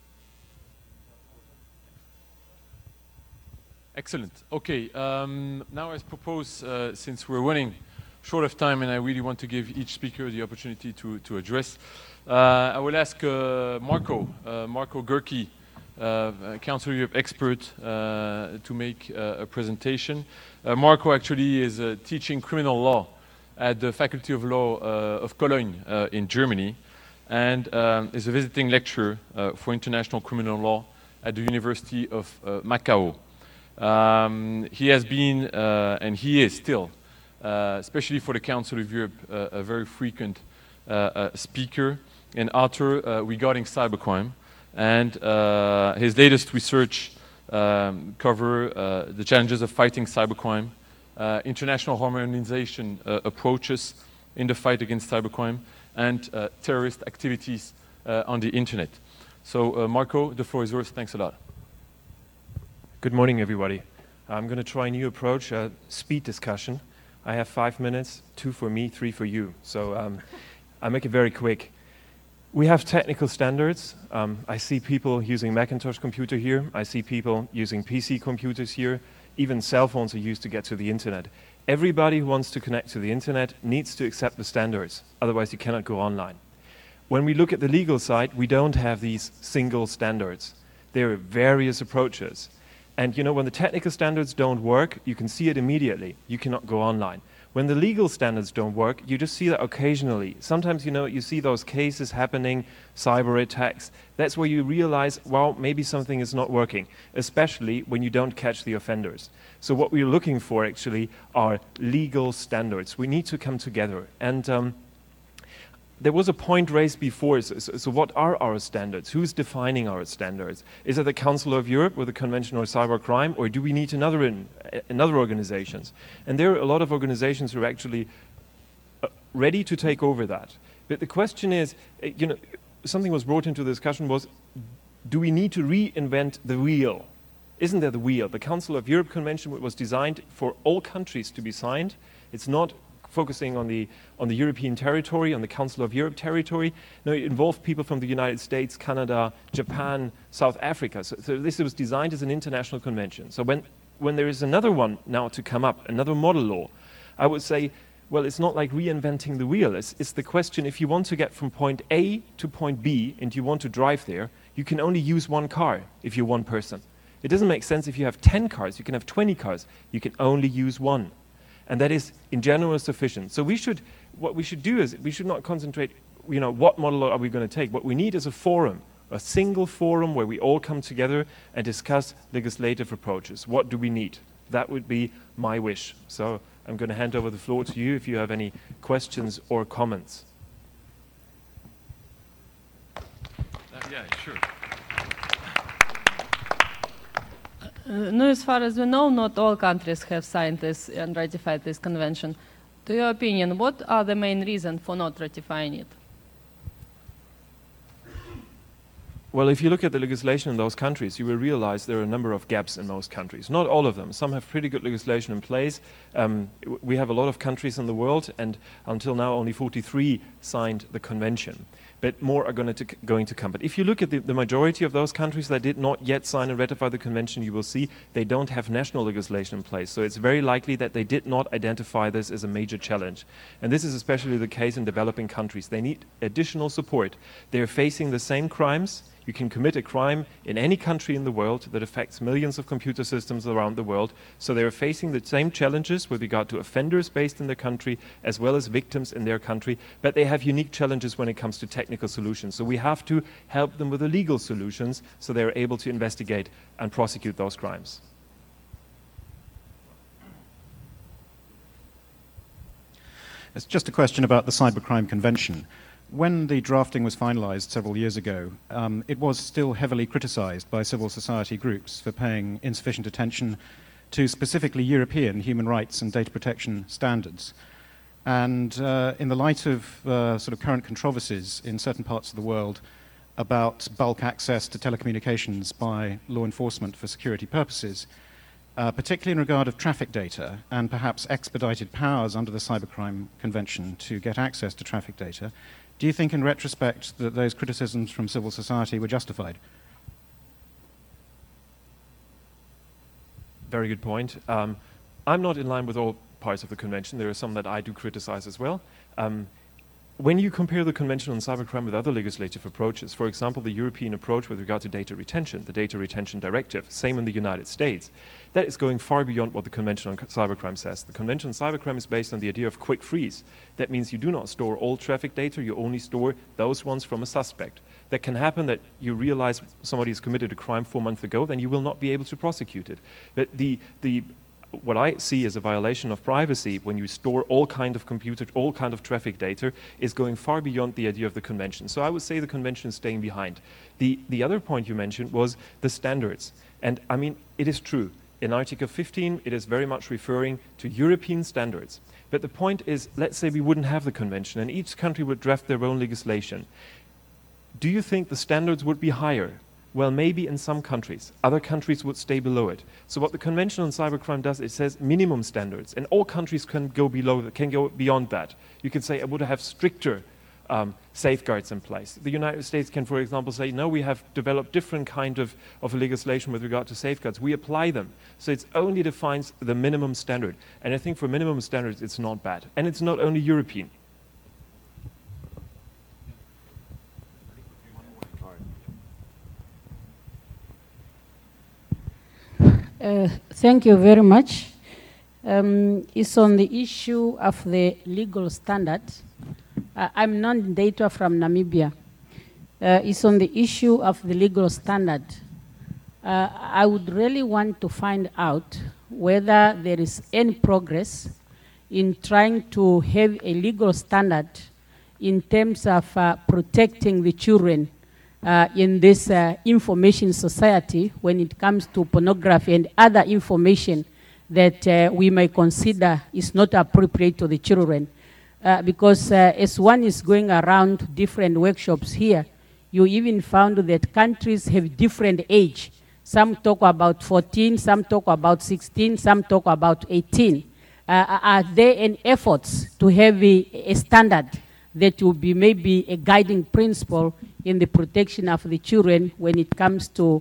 Excellent. Okay, now I propose, since we're running short of time and I really want to give each speaker the opportunity to address, I will ask Marco Gurki, Council Europe expert, to make a presentation. Marco actually is teaching criminal law at the Faculty of Law of Cologne in Germany, and is a visiting lecturer for international criminal law at the University of Macau. He has been, and he is still, especially for the Council of Europe, a very frequent speaker and author regarding cybercrime. And his latest research cover the challenges of fighting cybercrime, international harmonization approaches in the fight against cybercrime, and terrorist activities on the internet. So Marco, the floor is yours. Thanks a lot. Good morning, everybody. I'm going to try a new approach, a speed discussion. I have 5 minutes, 2 for me, 3 for you. So I'll make it very quick. We have technical standards. I see people using Macintosh computer here. I see people using PC computers here. Even cell phones are used to get to the internet. Everybody who wants to connect to the internet needs to accept the standards. Otherwise, you cannot go online. When we look at the legal side, we don't have these single standards. There are various approaches. And you know, when the technical standards don't work, you can see it immediately. You cannot go online. When the legal standards don't work, you just see that occasionally. Sometimes, you know, you see those cases happening, cyber attacks. That's where you realize, well, maybe something is not working, especially when you don't catch the offenders. So what we're looking for actually are legal standards. We need to come together. And there was a point raised before, so what are our standards? Who's defining our standards? Is it the Council of Europe with the Convention on Cybercrime, or do we need another organizations? And there are a lot of organizations who are actually ready to take over that. But the question is, you know, something was brought into the discussion was, do we need to reinvent the wheel? Isn't there the wheel? The Council of Europe Convention was designed for all countries to be signed. It's not focusing on the European territory, on the Council of Europe territory. No, it involved people from the United States, Canada, Japan, South Africa. So this was designed as an international convention. So when there is another one now to come up, another model law, I would say, well, it's not like reinventing the wheel. It's the question, if you want to get from point A to point B and you want to drive there, you can only use one car if you're one person. It doesn't make sense if you have 10 cars, you can have 20 cars. You can only use one. And that is, in general, sufficient. So what we should do is, we should not concentrate, you know, what model are we going to take? What we need is a forum, a single forum where we all come together and discuss legislative approaches. What do we need? That would be my wish. So I'm going to hand over the floor to you if you have any questions or comments. Yeah, sure. No, as far as we know, not all countries have signed this and ratified this convention. To your opinion, what are the main reasons for not ratifying it? Well, if you look at the legislation in those countries, you will realize there are a number of gaps in most countries. Not all of them. Some have pretty good legislation in place. We have a lot of countries in the world, and until now only 43 signed the convention. But more are going to come. But if you look at the majority of those countries that did not yet sign and ratify the convention, you will see they don't have national legislation in place. So it's very likely that they did not identify this as a major challenge. And this is especially the case in developing countries. They need additional support. They're facing the same crimes. You can commit a crime in any country in the world that affects millions of computer systems around the world. So they are facing the same challenges with regard to offenders based in their country as well as victims in their country, but they have unique challenges when it comes to technical solutions. So we have to help them with the legal solutions so they are able to investigate and prosecute those crimes. It's just a question about the Cybercrime Convention. When the drafting was finalized several years ago, it was still heavily criticized by civil society groups for paying insufficient attention to specifically European human rights and data protection standards. And in the light of sort of current controversies in certain parts of the world about bulk access to telecommunications by law enforcement for security purposes, particularly in regard of traffic data and perhaps expedited powers under the Cybercrime Convention to get access to traffic data, do you think in retrospect that those criticisms from civil society were justified? Very good point. I'm not in line with all parts of the convention. There are some that I do criticize as well. When you compare the Convention on Cybercrime with other legislative approaches, for example, the European approach with regard to data retention, the Data Retention Directive, same in the United States, that is going far beyond what the Convention on Cybercrime says. The Convention on Cybercrime is based on the idea of quick freeze. That means you do not store all traffic data, you only store those ones from a suspect. That can happen that you realize somebody has committed a crime 4 months ago, then you will not be able to prosecute it. But what I see as a violation of privacy when you store all kind of traffic data is going far beyond the idea of the convention. So I would say the convention is staying behind. The other point you mentioned was the standards. And I mean, it is true. In Article 15, it is very much referring to European standards. But the point is, let's say we wouldn't have the convention and each country would draft their own legislation. Do you think the standards would be higher? Well, maybe in some countries. Other countries would stay below it. So what the Convention on Cybercrime does, it says minimum standards, and all countries can go beyond that. You can say, I would have stricter safeguards in place. The United States can, for example, say, no, we have developed different kind of legislation with regard to safeguards. We apply them. So it only defines the minimum standard. And I think for minimum standards, it's not bad. And it's not only European. Thank you very much. It's on the issue of the legal standard. I'm non-data from Namibia. It's on the issue of the legal standard. I would really want to find out whether there is any progress in trying to have a legal standard in terms of protecting the children in this information society when it comes to pornography and other information that we may consider is not appropriate to the children. Because as one is going around different workshops here, you even found that countries have different age. Some talk about 14, some talk about 16, some talk about 18. Are there any efforts to have a standard that will be maybe a guiding principle in the protection of the children when it comes to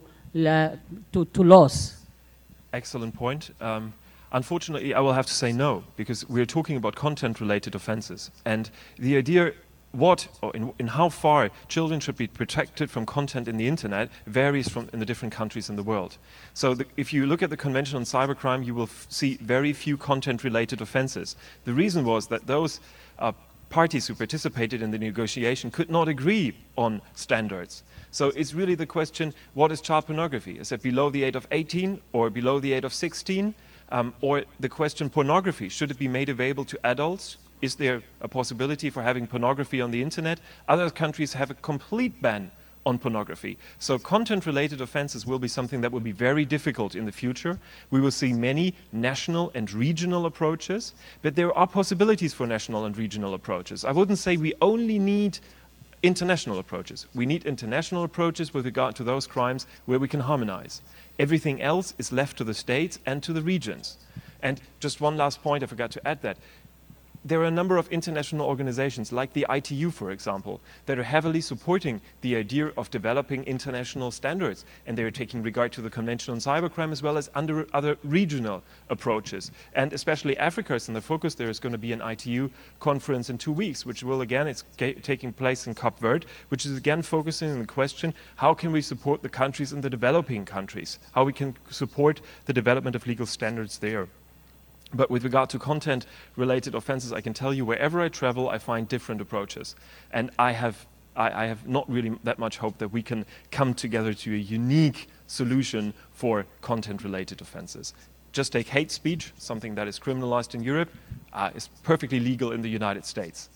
laws? Excellent point. Unfortunately, I will have to say no, because we're talking about content-related offenses. And the idea in how far children should be protected from content in the internet varies in the different countries in the world. So if you look at the Convention on Cybercrime, you will see very few content-related offenses. The reason was that those parties who participated in the negotiation could not agree on standards. So it's really the question, what is child pornography? Is it below the age of 18 or below the age of 16? Or the question pornography, should it be made available to adults? Is there a possibility for having pornography on the internet? Other countries have a complete ban on pornography. So content-related offenses will be something that will be very difficult in the future. We will see many national and regional approaches, but there are possibilities for national and regional approaches. I wouldn't say we only need international approaches. We need international approaches with regard to those crimes where we can harmonize. Everything else is left to the states and to the regions. And just one last point, I forgot to add that. There are a number of international organizations, like the ITU, for example, that are heavily supporting the idea of developing international standards. And they are taking regard to the Convention on Cybercrime as well as under other regional approaches. And especially Africa is in the focus. There is going to be an ITU conference in 2 weeks, which will again, it's taking place in Cape Verde, which is again focusing on the question, how can we support the countries in the developing countries? How we can support the development of legal standards there. But with regard to content-related offenses, I can tell you wherever I travel, I find different approaches. And I have not really that much hope that we can come together to a unique solution for content-related offenses. Just take hate speech, something that is criminalized in Europe, is perfectly legal in the United States.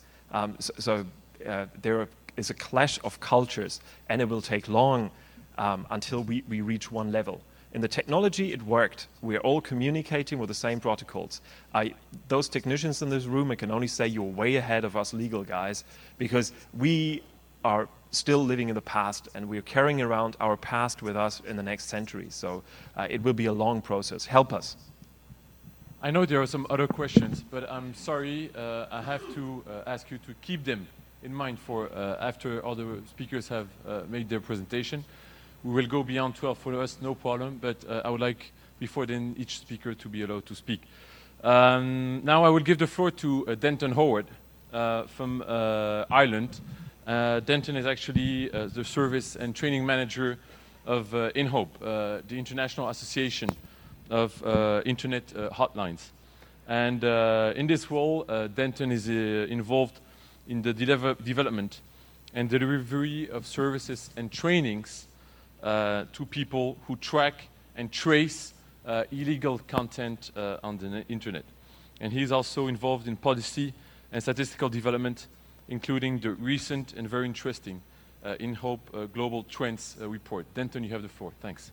There is a clash of cultures, and it will take long until we reach one level. In the technology, it worked. We're all communicating with the same protocols. Those technicians in this room, I can only say you're way ahead of us legal guys, because we are still living in the past, and we're carrying around our past with us in the next century. So it will be a long process. Help us. I know there are some other questions, but I'm sorry, I have to ask you to keep them in mind for after other speakers have made their presentation. We will go beyond 12 for us, no problem, but I would like, before then, each speaker to be allowed to speak. Now I will give the floor to Denton Howard from Ireland. Denton is actually the service and training manager of InHope, the International Association of Internet Hotlines. And in this role, Denton is involved in the development and delivery of services and trainings to people who track and trace illegal content on the internet. And he's also involved in policy and statistical development, including the recent and very interesting InHope Global Trends report. Denton, you have the floor. Thanks.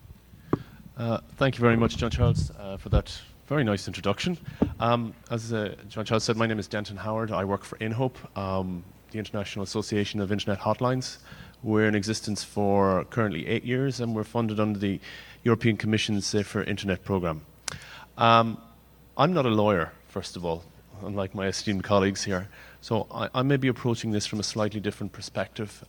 Thank you very much, John Charles, for that very nice introduction. As John Charles said, my name is Denton Howard. I work for InHope, the International Association of Internet Hotlines. We're in existence for currently 8 years, and we're funded under the European Commission's Safer Internet programme. I'm not a lawyer, first of all, unlike my esteemed colleagues here. So I may be approaching this from a slightly different perspective.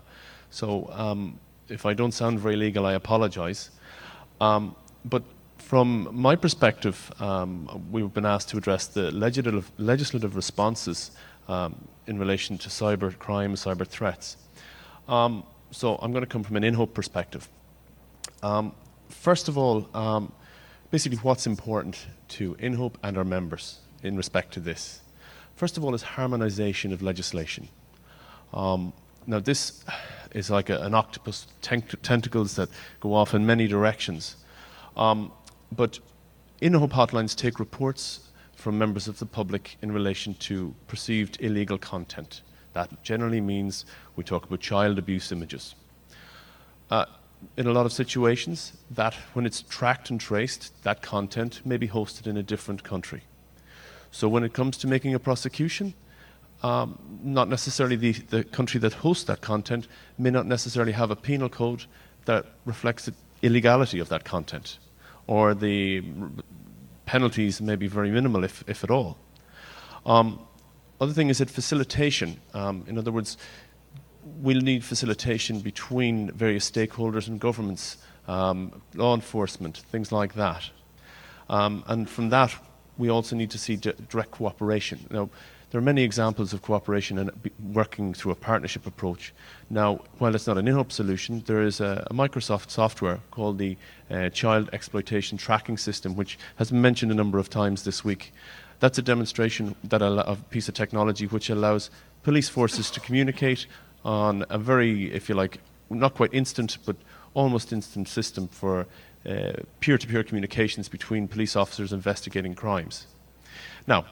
If I don't sound very legal, I apologise. But from my perspective, we've been asked to address the legislative responses in relation to cyber crime, cyber threats. So I'm going to come from an InHope perspective. First of all, basically what's important to InHope and our members in respect to this. First of all is harmonization of legislation. Now this is like an octopus, tentacles that go off in many directions. But InHope hotlines take reports from members of the public in relation to perceived illegal content. That generally means we talk about child abuse images. In a lot of situations, that when it's tracked and traced, that content may be hosted in a different country. So when it comes to making a prosecution, not necessarily the country that hosts that content may not necessarily have a penal code that reflects the illegality of that content, or the penalties may be very minimal, if at all. Other thing is that facilitation. In other words, we'll need facilitation between various stakeholders and governments, law enforcement, things like that. And from that, we also need to see direct cooperation. Now, there are many examples of cooperation and working through a partnership approach. Now, while it's not an InHope solution, there is a Microsoft software called the Child Exploitation Tracking System, which has been mentioned a number of times this week. That's a demonstration of a piece of technology which allows police forces to communicate on a very, if you like, not quite instant, but almost instant system for peer-to-peer communications between police officers investigating crimes. Now,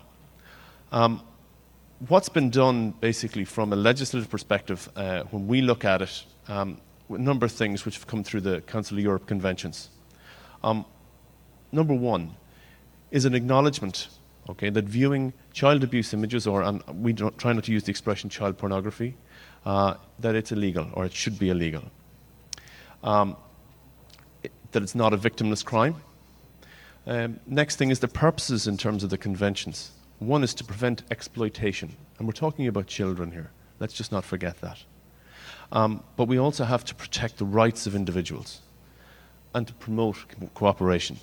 what's been done basically from a legislative perspective when we look at it, a number of things which have come through the Council of Europe conventions. Number one is an acknowledgement, okay, that viewing child abuse images, or we try not to use the expression child pornography, that it's illegal, or it should be illegal. That it's not a victimless crime. Next thing is the purposes in terms of the conventions. One is to prevent exploitation, and we're talking about children here. Let's just not forget that. But we also have to protect the rights of individuals and to promote cooperation.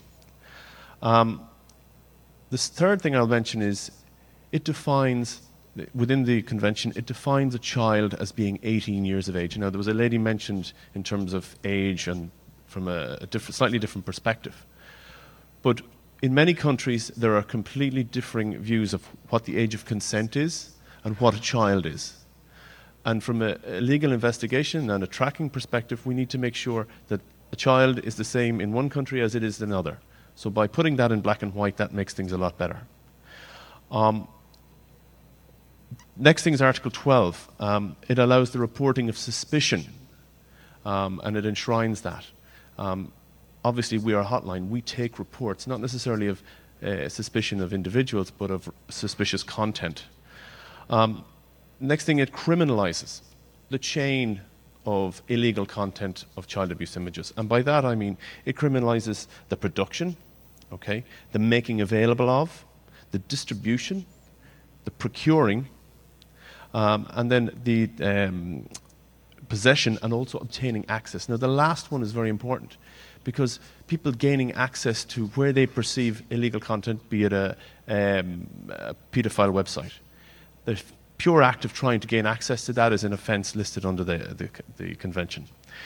This third thing I'll mention is it defines, within the convention, it defines a child as being 18 years of age. Now, there was a lady mentioned in terms of age and from a slightly different perspective. But in many countries, there are completely differing views of what the age of consent is and what a child is. And from a legal investigation and a tracking perspective, we need to make sure that a child is the same in one country as it is in another. So by putting that in black and white, that makes things a lot better. Next thing is Article 12. It allows the reporting of suspicion, and it enshrines that. Obviously, we are a hotline. We take reports, not necessarily of suspicion of individuals, but of suspicious content. Next thing, it criminalizes the chain of illegal content of child abuse images. And by that, I mean it criminalizes the production, okay, the making available of, the distribution, the procuring, and then the possession and also obtaining access. Now, the last one is very important because people gaining access to where they perceive illegal content, be it a paedophile website, the pure act of trying to gain access to that is an offence listed under the convention.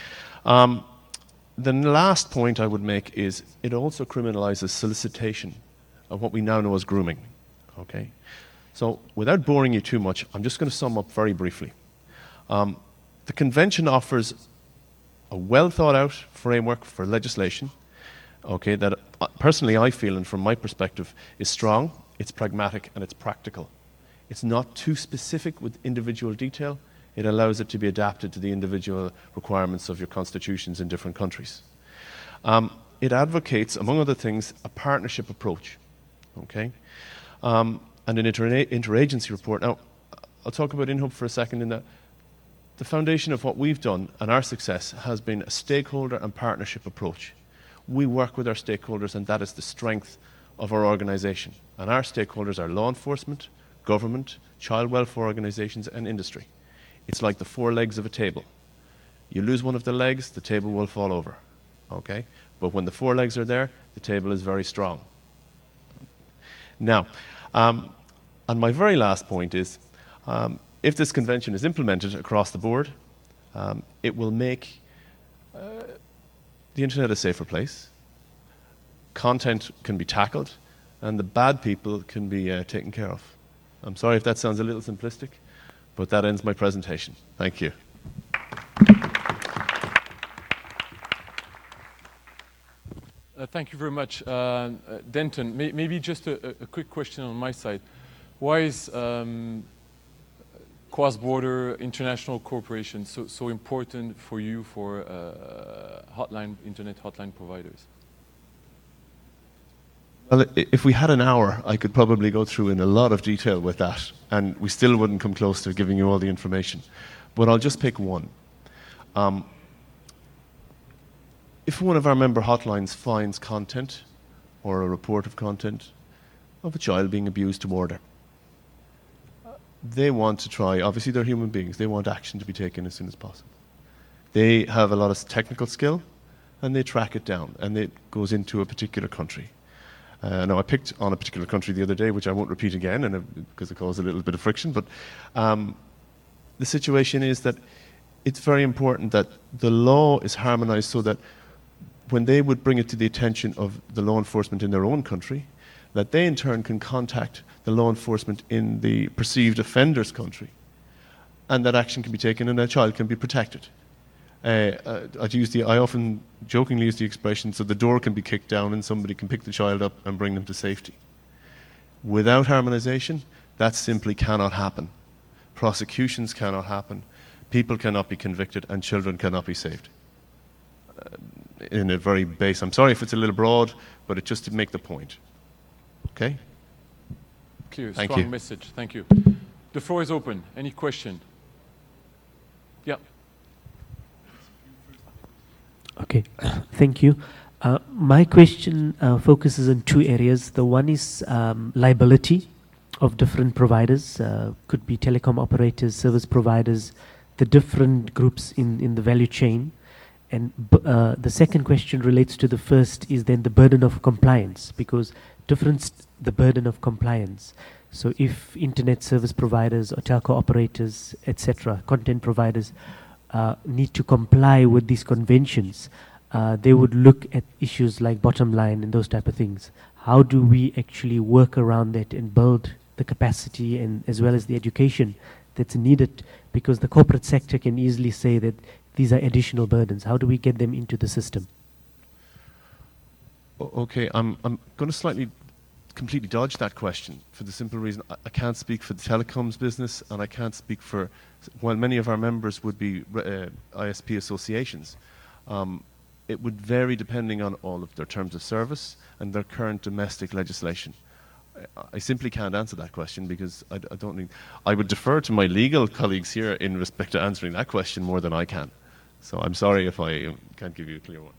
The last point I would make is it also criminalises solicitation of what we now know as grooming. Okay, so without boring you too much, I'm just going to sum up very briefly. The convention offers a well thought out framework for legislation, okay, that personally I feel, and from my perspective, is strong, it's pragmatic, and it's practical. It's not too specific with individual detail. It allows it to be adapted to the individual requirements of your constitutions in different countries. It advocates, among other things, a partnership approach, okay, and an interagency report. Now, I'll talk about InHope for a second in that the foundation of what we've done and our success has been a stakeholder and partnership approach. We work with our stakeholders, and that is the strength of our organisation. And our stakeholders are law enforcement, government, child welfare organisations, and industry. It's like the four legs of a table. You lose one of the legs, the table will fall over. Okay? But when the four legs are there, the table is very strong. Now, and my very last point is, if this convention is implemented across the board, it will make the internet a safer place. content can be tackled and the bad people can be taken care of. I'm sorry if that sounds a little simplistic, but that ends my presentation. Thank you. Thank you very much. Denton, maybe just a quick question on my side. Why is cross-border international cooperation so important for you for internet hotline providers? Well, if we had an hour, I could probably go through in a lot of detail with that, and we still wouldn't come close to giving you all the information. But I'll just pick one. If one of our member hotlines finds content or a report of content of a child being abused toward her, they want to try, obviously they're human beings, they want action to be taken as soon as possible. They have a lot of technical skill and they track it down and it goes into a particular country. Now I picked on a particular country the other day, which I won't repeat again because it caused a little bit of friction, but the situation is that it's very important that the law is harmonized so that when they would bring it to the attention of the law enforcement in their own country, that they in turn can contact the law enforcement in the perceived offender's country, and that action can be taken and that child can be protected. I often jokingly use the expression, so the door can be kicked down and somebody can pick the child up and bring them to safety. Without harmonization, that simply cannot happen. Prosecutions cannot happen, people cannot be convicted, and children cannot be saved. In a very base, I'm sorry if it's a little broad, but it's just to make the point. Okay? Clear, Thank strong you. message. Thank you. The floor is open. Any question? Yeah. Okay, thank you. My question focuses on two areas. The one is liability of different providers, could be telecom operators, service providers, the different groups in the value chain. And the second question relates to the first, is then the burden of compliance, because the burden of compliance. So if internet service providers or telco operators, etc., content providers need to comply with these conventions, they would look at issues like bottom line and those type of things. How do we actually work around that and build the capacity and as well as the education that's needed? Because the corporate sector can easily say that these are additional burdens. How do we get them into the system? Okay, I'm going to completely dodge that question for the simple reason I can't speak for the telecoms business and I can't speak for, while many of our members would be ISP associations, it would vary depending on all of their terms of service and their current domestic legislation. I simply can't answer that question because I would defer to my legal colleagues here in respect to answering that question more than I can. So I'm sorry if I can't give you a clear one.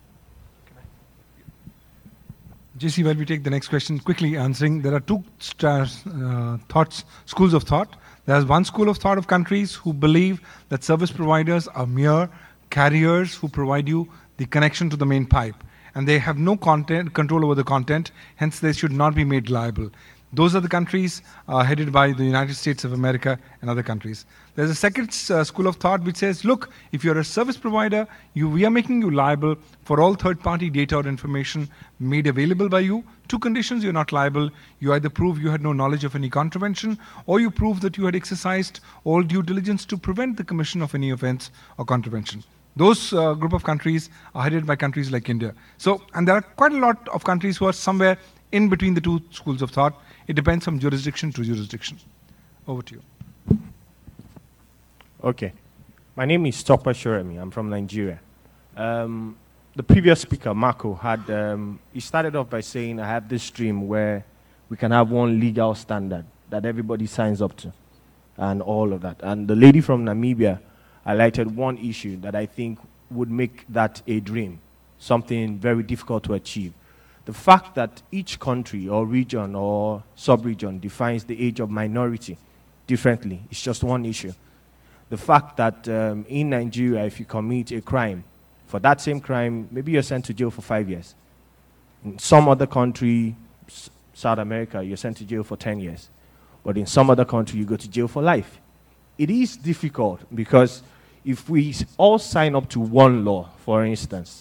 JC, while we take the next question, quickly answering, there are two schools of thought. There's one school of thought of countries who believe that service providers are mere carriers who provide you the connection to the main pipe, and they have no control over the content, hence they should not be made liable. Those are the countries headed by the United States of America and other countries. There's a second school of thought which says, look, if you're a service provider, we are making you liable for all third-party data or information made available by you. Two conditions: you're not liable. You either prove you had no knowledge of any contravention, or you prove that you had exercised all due diligence to prevent the commission of any offense or contravention. Those group of countries are headed by countries like India. So, and there are quite a lot of countries who are somewhere in between the two schools of thought. It depends from jurisdiction to jurisdiction. Over to you. Okay. My name is Topa Shoremi. I'm from Nigeria. The previous speaker, Marco, he started off by saying, I have this dream where we can have one legal standard that everybody signs up to and all of that. And the lady from Namibia highlighted one issue that I think would make that a dream, something very difficult to achieve. The fact that each country or region or sub-region defines the age of minority differently is just one issue. The fact that in Nigeria, if you commit a crime, for that same crime, maybe you're sent to jail for 5 years. In some other country, South America, you're sent to jail for 10 years. But in some other country, you go to jail for life. It is difficult because if we all sign up to one law, for instance,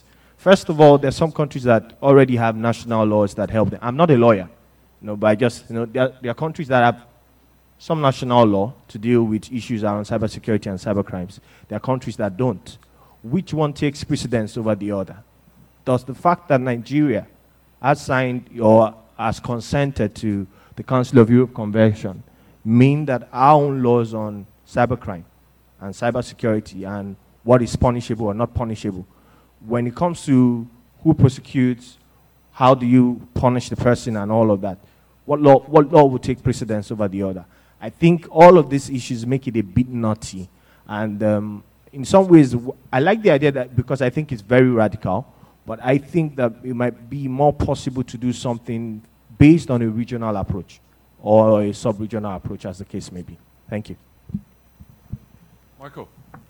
First of all, there are some countries that already have national laws that help them. I'm not a lawyer, but I just, there are countries that have some national law to deal with issues around cybersecurity and cybercrimes. There are countries that don't. Which one takes precedence over the other? Does the fact that Nigeria has signed or has consented to the Council of Europe Convention mean that our own laws on cybercrime and cybersecurity and what is punishable or not punishable, when it comes to who prosecutes, how do you punish the person and all of that, what law will take precedence over the other? I think all of these issues make it a bit nutty. And in some ways, I like the idea that because I think it's very radical, but I think that it might be more possible to do something based on a regional approach or a sub-regional approach, as the case may be. Thank you. Marco.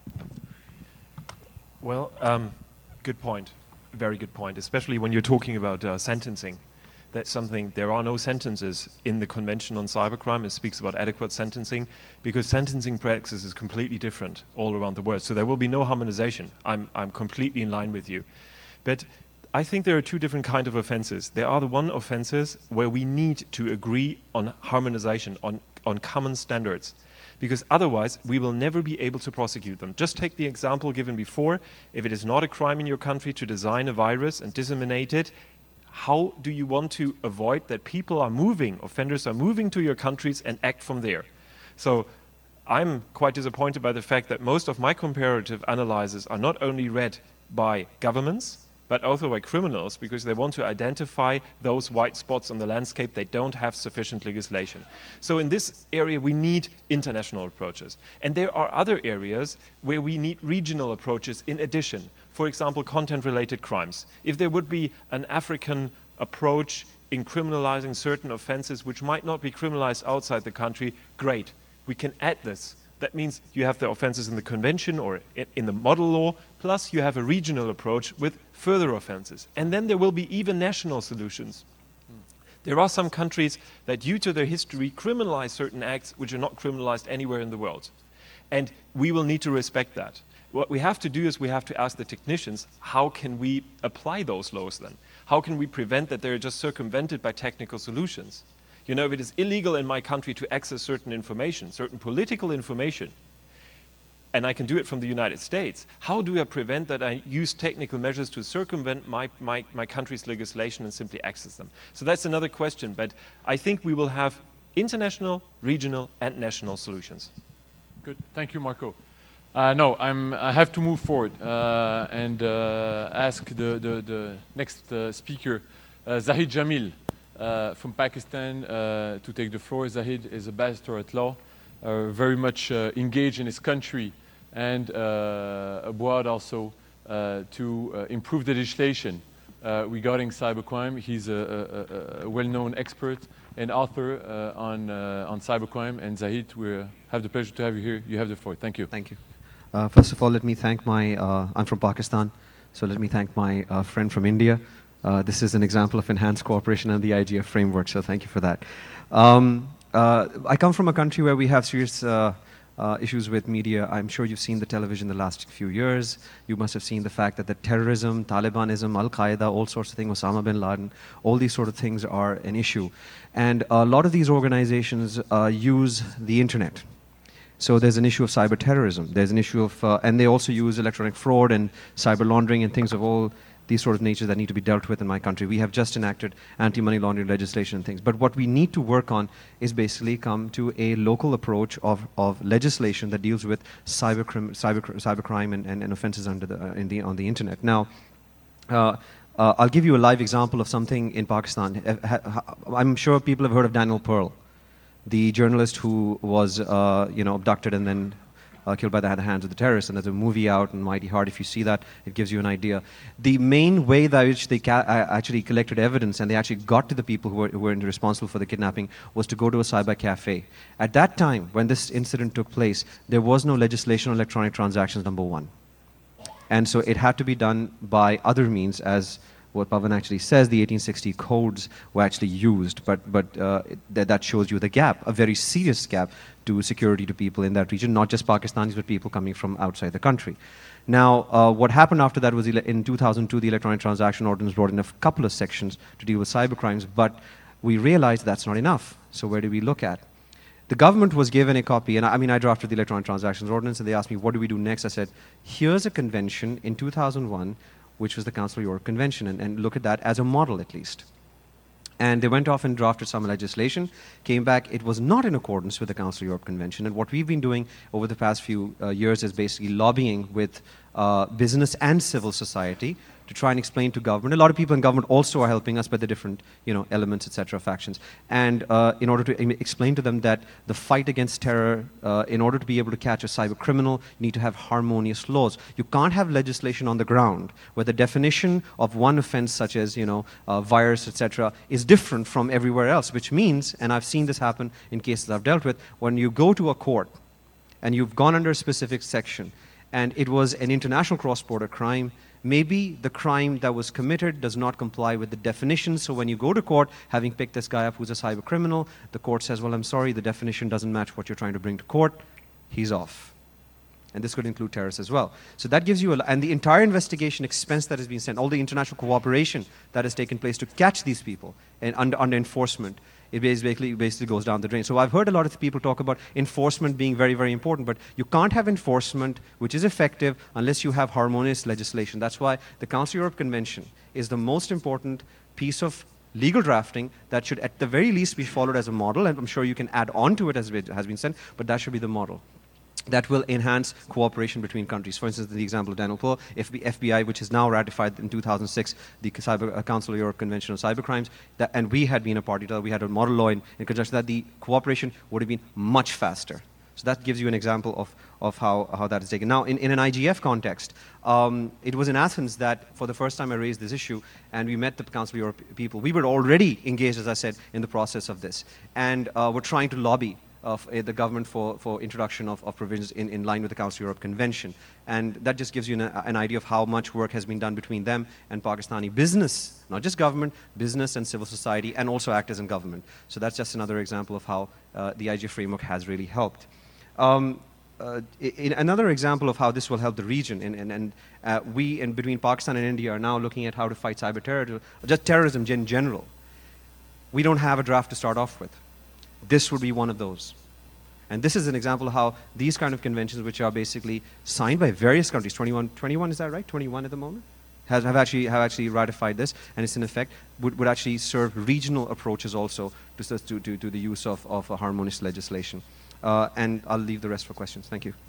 Well, good point. Very good point, especially when you're talking about sentencing. That's something, there are no sentences in the Convention on Cybercrime. It speaks about adequate sentencing because sentencing practice is completely different all around the world. So there will be no harmonization. I'm completely in line with you. But I think there are two different kinds of offenses. There are the one offenses where we need to agree on harmonization, on common standards, because otherwise we will never be able to prosecute them. Just take the example given before. If it is not a crime in your country to design a virus and disseminate it, how do you want to avoid that people are moving, offenders are moving to your countries and act from there? So I'm quite disappointed by the fact that most of my comparative analyses are not only read by governments, but also by criminals, because they want to identify those white spots on the landscape. They don't have sufficient legislation. So in this area, we need international approaches. And there are other areas where we need regional approaches in addition. For example, content-related crimes. If there would be an African approach in criminalizing certain offenses which might not be criminalized outside the country, great. We can add this. That means you have the offenses in the convention or in the model law, plus you have a regional approach with further offenses. And then there will be even national solutions. There are some countries that, due to their history, criminalize certain acts which are not criminalized anywhere in the world. And we will need to respect that. What we have to do is we have to ask the technicians, how can we apply those laws then? How can we prevent that they're just circumvented by technical solutions? You know, if it is illegal in my country to access certain information, certain political information, and I can do it from the United States, how do I prevent that I use technical measures to circumvent my country's legislation and simply access them? So that's another question, but I think we will have international, regional, and national solutions. Good, thank you, Marco. No, I have to move forward and ask the next speaker, Zahid Jamil. From Pakistan to take the floor. Zahid is a barrister at law, very much engaged in his country and abroad also to improve the legislation regarding cybercrime. He's a well-known expert and author on cybercrime. And Zahid, we have the pleasure to have you here. You have the floor. Thank you. Thank you. First of all, let me thank I'm from Pakistan, so let me thank my friend from India. This is an example of enhanced cooperation and the IGF framework, so thank you for that. I come from a country where we have serious issues with media. I'm sure you've seen the television the last few years. You must have seen the fact that the terrorism, Talibanism, Al-Qaeda, all sorts of things, Osama bin Laden, all these sort of things are an issue. And a lot of these organizations use the internet. So there's an issue of cyber terrorism. There's an issue of, and they also use electronic fraud and cyber laundering and things of all these sort of natures that need to be dealt with in my country. We have just enacted anti-money laundering legislation and things. But what we need to work on is basically come to a local approach of legislation that deals with cybercrime and offenses under on the internet. Now, I'll give you a live example of something in Pakistan. I'm sure people have heard of Daniel Pearl, the journalist who was abducted and then killed by the hands of the terrorists, and there's a movie out on Mighty Heart. If you see that, it gives you an idea. The main way that which they actually collected evidence and they actually got to the people who were responsible for the kidnapping was to go to a cyber cafe. At that time, when this incident took place, there was no legislation on electronic transactions, number one. And so it had to be done by other means, as what Pavan actually says, the 1860 codes were actually used, but that shows you the gap, a very serious gap to security to people in that region, not just Pakistanis, but people coming from outside the country. Now, what happened after that was in 2002, the Electronic Transaction Ordinance brought in a couple of sections to deal with cybercrimes, but we realized that's not enough. So where do we look at? The government was given a copy, and I drafted the Electronic Transactions Ordinance, and they asked me, what do we do next? I said, here's a convention in 2001, which was the Council of Europe Convention, and look at that as a model at least. And they went off and drafted some legislation, came back, it was not in accordance with the Council of Europe Convention. And what we've been doing over the past few years is basically lobbying with business and civil society to try and explain to government. A lot of people in government also are helping us, but the different elements, etc., factions. And in order to explain to them that the fight against terror, in order to be able to catch a cyber criminal, you need to have harmonious laws. You can't have legislation on the ground where the definition of one offense, such as virus, etc., is different from everywhere else, which means, and I've seen this happen in cases I've dealt with, when you go to a court and you've gone under a specific section and it was an international cross-border crime, maybe the crime that was committed does not comply with the definition. So when you go to court, having picked this guy up who's a cyber criminal, the court says, well, I'm sorry, the definition doesn't match what you're trying to bring to court. He's off. And this could include terrorists as well. So that gives you and the entire investigation expense that has been sent, all the international cooperation that has taken place to catch these people and under enforcement, it basically goes down the drain. So I've heard a lot of people talk about enforcement being very, very important, but you can't have enforcement which is effective unless you have harmonious legislation. That's why the Council of Europe Convention is the most important piece of legal drafting that should at the very least be followed as a model, and I'm sure you can add on to it as it has been said, but that should be the model. That will enhance cooperation between countries. For instance, the example of Daniel Pearl, FBI, which is now ratified in 2006, the Council of Europe Convention on Cybercrimes, and we had been a party to that. We had a model law in conjunction that the cooperation would have been much faster. So that gives you an example of how that is taken. Now, in an IGF context, it was in Athens that for the first time I raised this issue, and we met the Council of Europe people. We were already engaged, as I said, in the process of this, and we're trying to lobby of the government for introduction of provisions in line with the Council of Europe Convention. And that just gives you an idea of how much work has been done between them and Pakistani business, not just government, business and civil society, and also actors in government. So that's just another example of how the IGF framework has really helped. Another example of how this will help the region, and we, between Pakistan and India, are now looking at how to fight cyber terrorism, just terrorism in general. We don't have a draft to start off with. This would be one of those. And this is an example of how these kind of conventions, which are basically signed by various countries, 21 is that right? 21 at the moment? Have actually ratified this, and it's in effect, would actually serve regional approaches also to the use of harmonious legislation. And I'll leave the rest for questions. Thank you.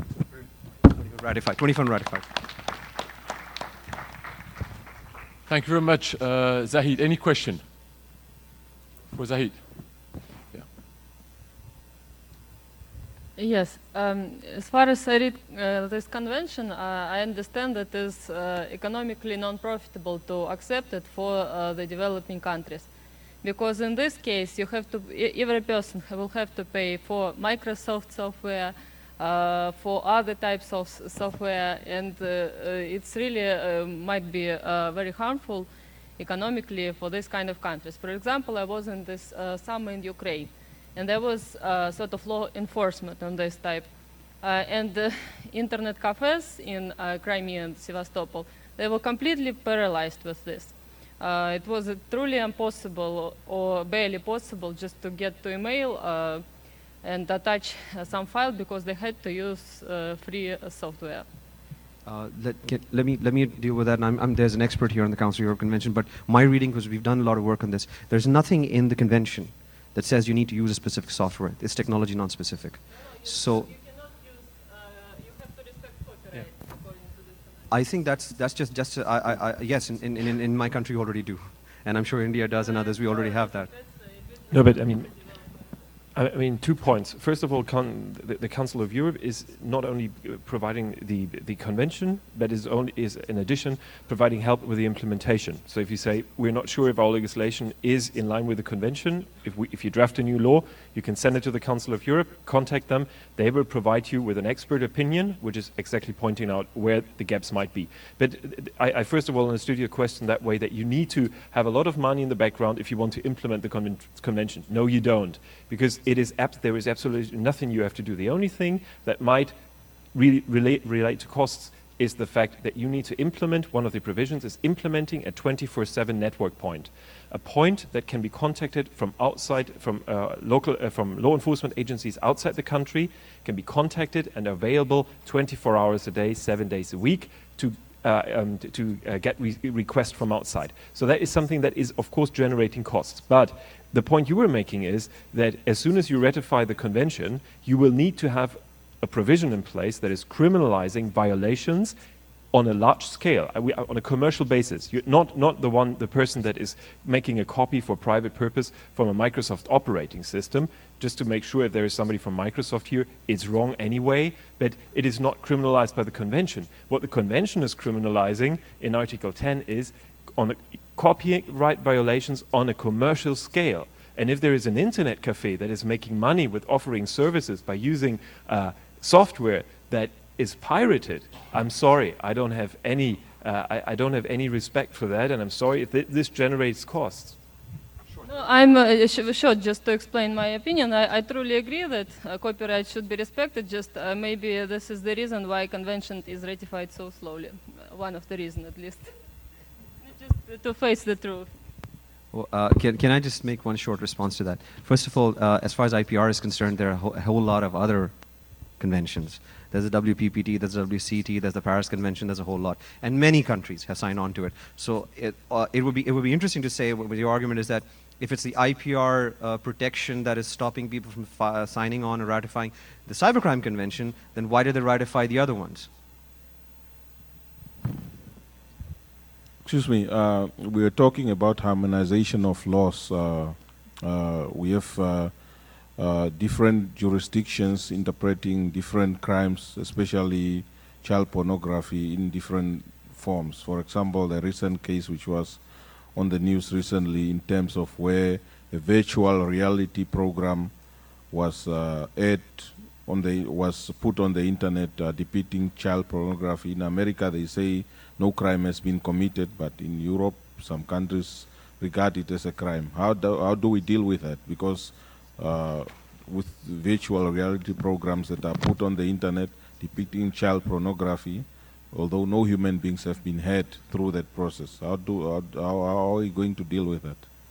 21 ratified. Thank you very much, Zahid. Any question for Zahid? Yes, as far as I read this convention, I understand that it is economically non-profitable to accept it for the developing countries. Because in this case, you have to, every person will have to pay for Microsoft software, for other types of software, and it's really might be very harmful economically for this kind of countries. For example, I was in this summer in Ukraine, and there was sort of law enforcement on this type. And internet cafes in Crimea and Sevastopol, they were completely paralyzed with this. It was truly impossible or barely possible just to get to email and attach some file because they had to use free software. Let me deal with that. And there's an expert here on the Council of Europe Convention, but my reading, because we've done a lot of work on this, there's nothing in the convention that says you need to use a specific software. It's technology non-specific. So you cannot use, you have to respect copyright according to this. I think that's just yes, in my country we already do. And I'm sure India does and others, we already have that. No, but I mean, I mean, 2 points. First of all, the Council of Europe is not only providing the convention, but is in addition providing help with the implementation. So if you say we're not sure if our legislation is in line with the convention, if you draft a new law, you can send it to the Council of Europe, contact them. They will provide you with an expert opinion, which is exactly pointing out where the gaps might be. But I first of all understood your question that way, that you need to have a lot of money in the background if you want to implement the convention. No, you don't, because there is absolutely nothing you have to do. The only thing that might really relate to costs is the fact that you need to implement, one of the provisions is implementing a 24/7 network point. A point that can be contacted from outside, from from law enforcement agencies outside the country, can be contacted and available 24 hours a day, 7 days a week to get requests from outside. So that is something that is, of course, generating costs. But the point you were making is that as soon as you ratify the convention, you will need to have a provision in place that is criminalizing violations on a large scale, on a commercial basis. Not the person that is making a copy for private purpose from a Microsoft operating system, just to make sure if there is somebody from Microsoft here, it's wrong anyway, but it is not criminalized by the convention. What the convention is criminalizing in Article 10 is on copyright violations on a commercial scale. And if there is an internet cafe that is making money with offering services by using software that is pirated, I'm sorry, I don't have any respect for that, and I'm sorry if this generates costs. No, I'm sure, just to explain my opinion, I truly agree that copyright should be respected, just maybe this is the reason why convention is ratified so slowly, one of the reasons at least, just to face the truth. Well, can I just make one short response to that? First of all, as far as IPR is concerned, there are a whole lot of other conventions. There's the WPPT, there's the WCT, there's the Paris Convention, there's a whole lot. And many countries have signed on to it. So it would be interesting to say, what your argument is that if it's the IPR protection that is stopping people from signing on or ratifying the Cybercrime Convention, then why did they ratify the other ones? Excuse me, we are talking about harmonization of laws. We have different jurisdictions interpreting different crimes, especially child pornography, in different forms. For example, the recent case which was on the news recently in terms of where a virtual reality program was was put on the internet depicting child pornography. In America, they say no crime has been committed, but in Europe, some countries regard it as a crime. How do we deal with that? Because with virtual reality programs that are put on the internet depicting child pornography, although no human beings have been hurt through that process, how are we going to deal with that?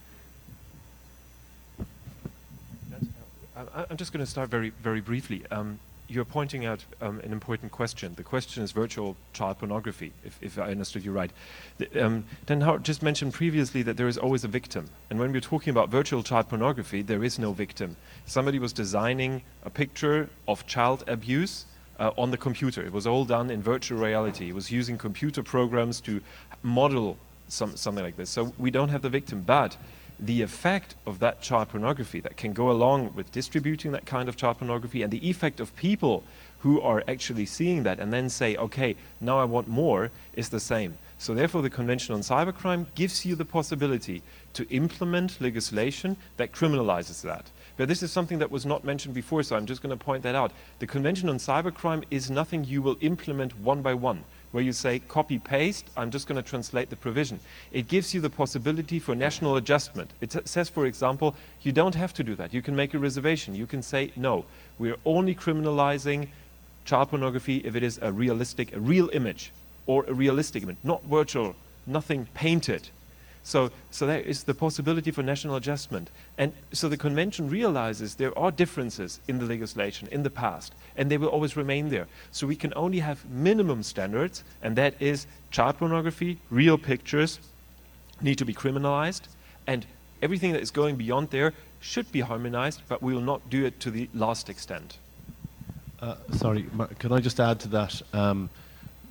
I'm just going to start very, very briefly. You're pointing out an important question. The question is virtual child pornography, if I understood you right. Dan Howard just mentioned previously that there is always a victim. And when we're talking about virtual child pornography, there is no victim. Somebody was designing a picture of child abuse on the computer. It was all done in virtual reality. It was using computer programs to model something like this. So we don't have the victim. But the effect of that child pornography that can go along with distributing that kind of child pornography, and the effect of people who are actually seeing that and then say, okay, now I want more, is the same. So therefore the Convention on Cybercrime gives you the possibility to implement legislation that criminalizes that. But this is something that was not mentioned before, so I'm just going to point that out. The Convention on Cybercrime is nothing you will implement one by one, where you say copy-paste, I'm just going to translate the provision. It gives you the possibility for national adjustment. It says, for example, you don't have to do that. You can make a reservation. You can say, no, we're only criminalizing child pornography if it is a real image, or a realistic image, not virtual, nothing painted. So there is the possibility for national adjustment. And so the convention realizes there are differences in the legislation in the past, and they will always remain there. So we can only have minimum standards, and that is child pornography, real pictures need to be criminalized, and everything that is going beyond there should be harmonized, but we will not do it to the last extent. Sorry, can I just add to that?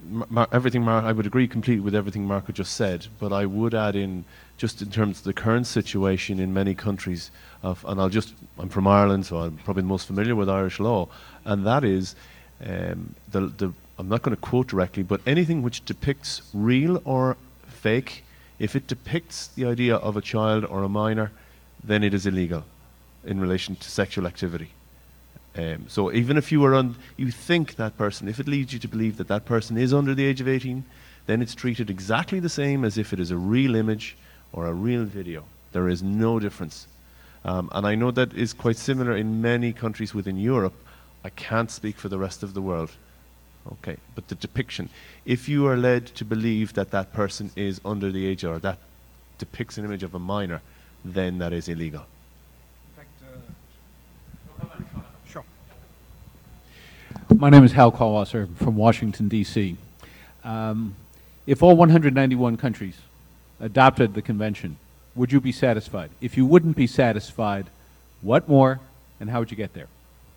everything I would agree completely with everything Marco just said, but I would add in, just in terms of the current situation in many countries, and I'm from Ireland, so I'm probably the most familiar with Irish law, and that is, I'm not going to quote directly, but anything which depicts real or fake, if it depicts the idea of a child or a minor, then it is illegal in relation to sexual activity. So even if you think that person, if it leads you to believe that that person is under the age of 18, then it's treated exactly the same as if it is a real image or a real video. There is no difference. And I know that is quite similar in many countries within Europe. I can't speak for the rest of the world. Okay, but the depiction, if you are led to believe that that person is under the age or that depicts an image of a minor, then that is illegal. Sure. My name is Hal Kallwasser from Washington, D.C. If all 191 countries adopted the convention, would you be satisfied? If you wouldn't be satisfied, what more and how would you get there?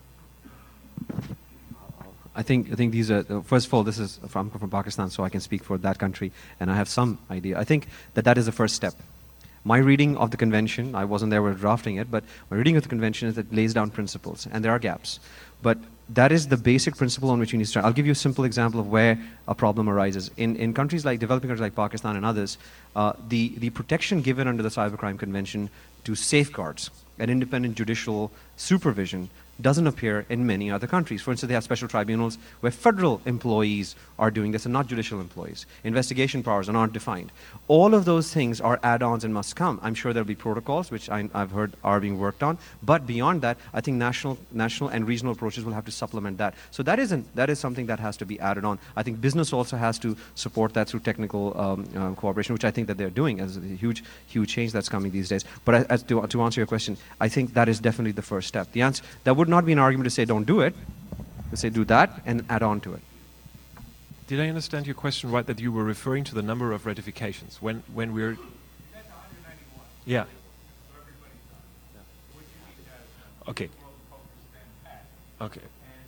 I think these are, first of all, this is from Pakistan, so I can speak for that country, and I have some idea. I think that is the first step. My reading of the convention, I wasn't there when drafting it, but my reading of the convention is that it lays down principles, and there are gaps. But that is the basic principle on which you need to start. I'll give you a simple example of where a problem arises. In countries like, developing countries like Pakistan and others, the protection given under the Cybercrime Convention to safeguards and independent judicial supervision doesn't appear in many other countries. For instance, they have special tribunals where federal employees are doing this and not judicial employees. Investigation powers are not defined. All of those things are add-ons and must come. I'm sure there'll be protocols, which I've heard are being worked on, but beyond that, I think national and regional approaches will have to supplement that. So that is something that has to be added on. I think business also has to support that through technical cooperation, which I think that they're doing as a huge change that's coming these days. But to answer your question, I think that is definitely the first step. The answer, that would not be an argument to say don't do it, to say do that and add on to it. Did I understand your question right, that you were referring to the number of ratifications when we're... Yeah. Okay. Okay.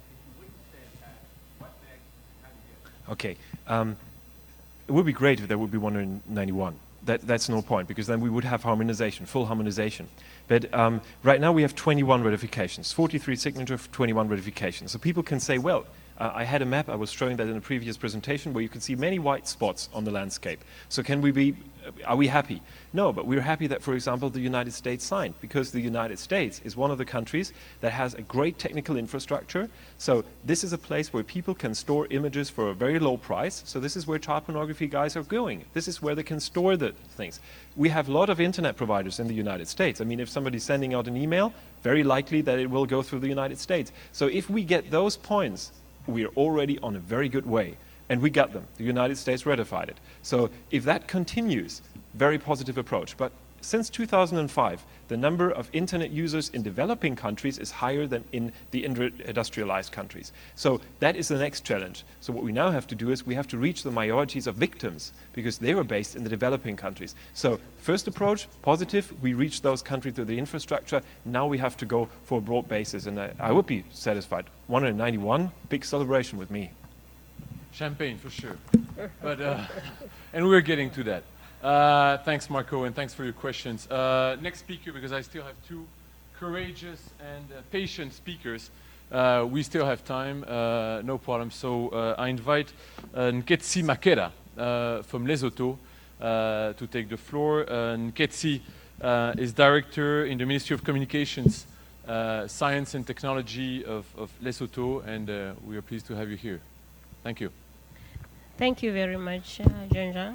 Okay. It would be great if there would be 191. That's no point, because then we would have harmonization, full harmonization. But right now we have 21 ratifications, 43 signatures, 21 ratifications. So people can say, well, I had a map, I was showing that in a previous presentation, where you can see many white spots on the landscape. So are we happy? No, but we're happy that, for example, the United States signed, because the United States is one of the countries that has a great technical infrastructure. So this is a place where people can store images for a very low price. So this is where child pornography guys are going. This is where they can store the things. We have a lot of internet providers in the United States. I mean, if somebody's sending out an email, very likely that it will go through the United States. So if we get those points, we are already on a very good way. And we got them. The United States ratified it. So if that continues, very positive approach. But since 2005, the number of internet users in developing countries is higher than in the industrialized countries. So that is the next challenge. So what we now have to do is we have to reach the majorities of victims, because they were based in the developing countries. So first approach, positive, we reach those countries through the infrastructure. Now we have to go for a broad basis, and I would be satisfied. 191, big celebration with me. Champagne, for sure. But, and we're getting to that. Thanks, Marco, and thanks for your questions. Next speaker, because I still have two courageous and patient speakers. We still have time, no problem. So I invite Nketsi Makeda from Lesotho to take the floor. Nketsi is Director in the Ministry of Communications, Science and Technology of Lesotho, and we are pleased to have you here. Thank you. Thank you very much, Jean-Jean.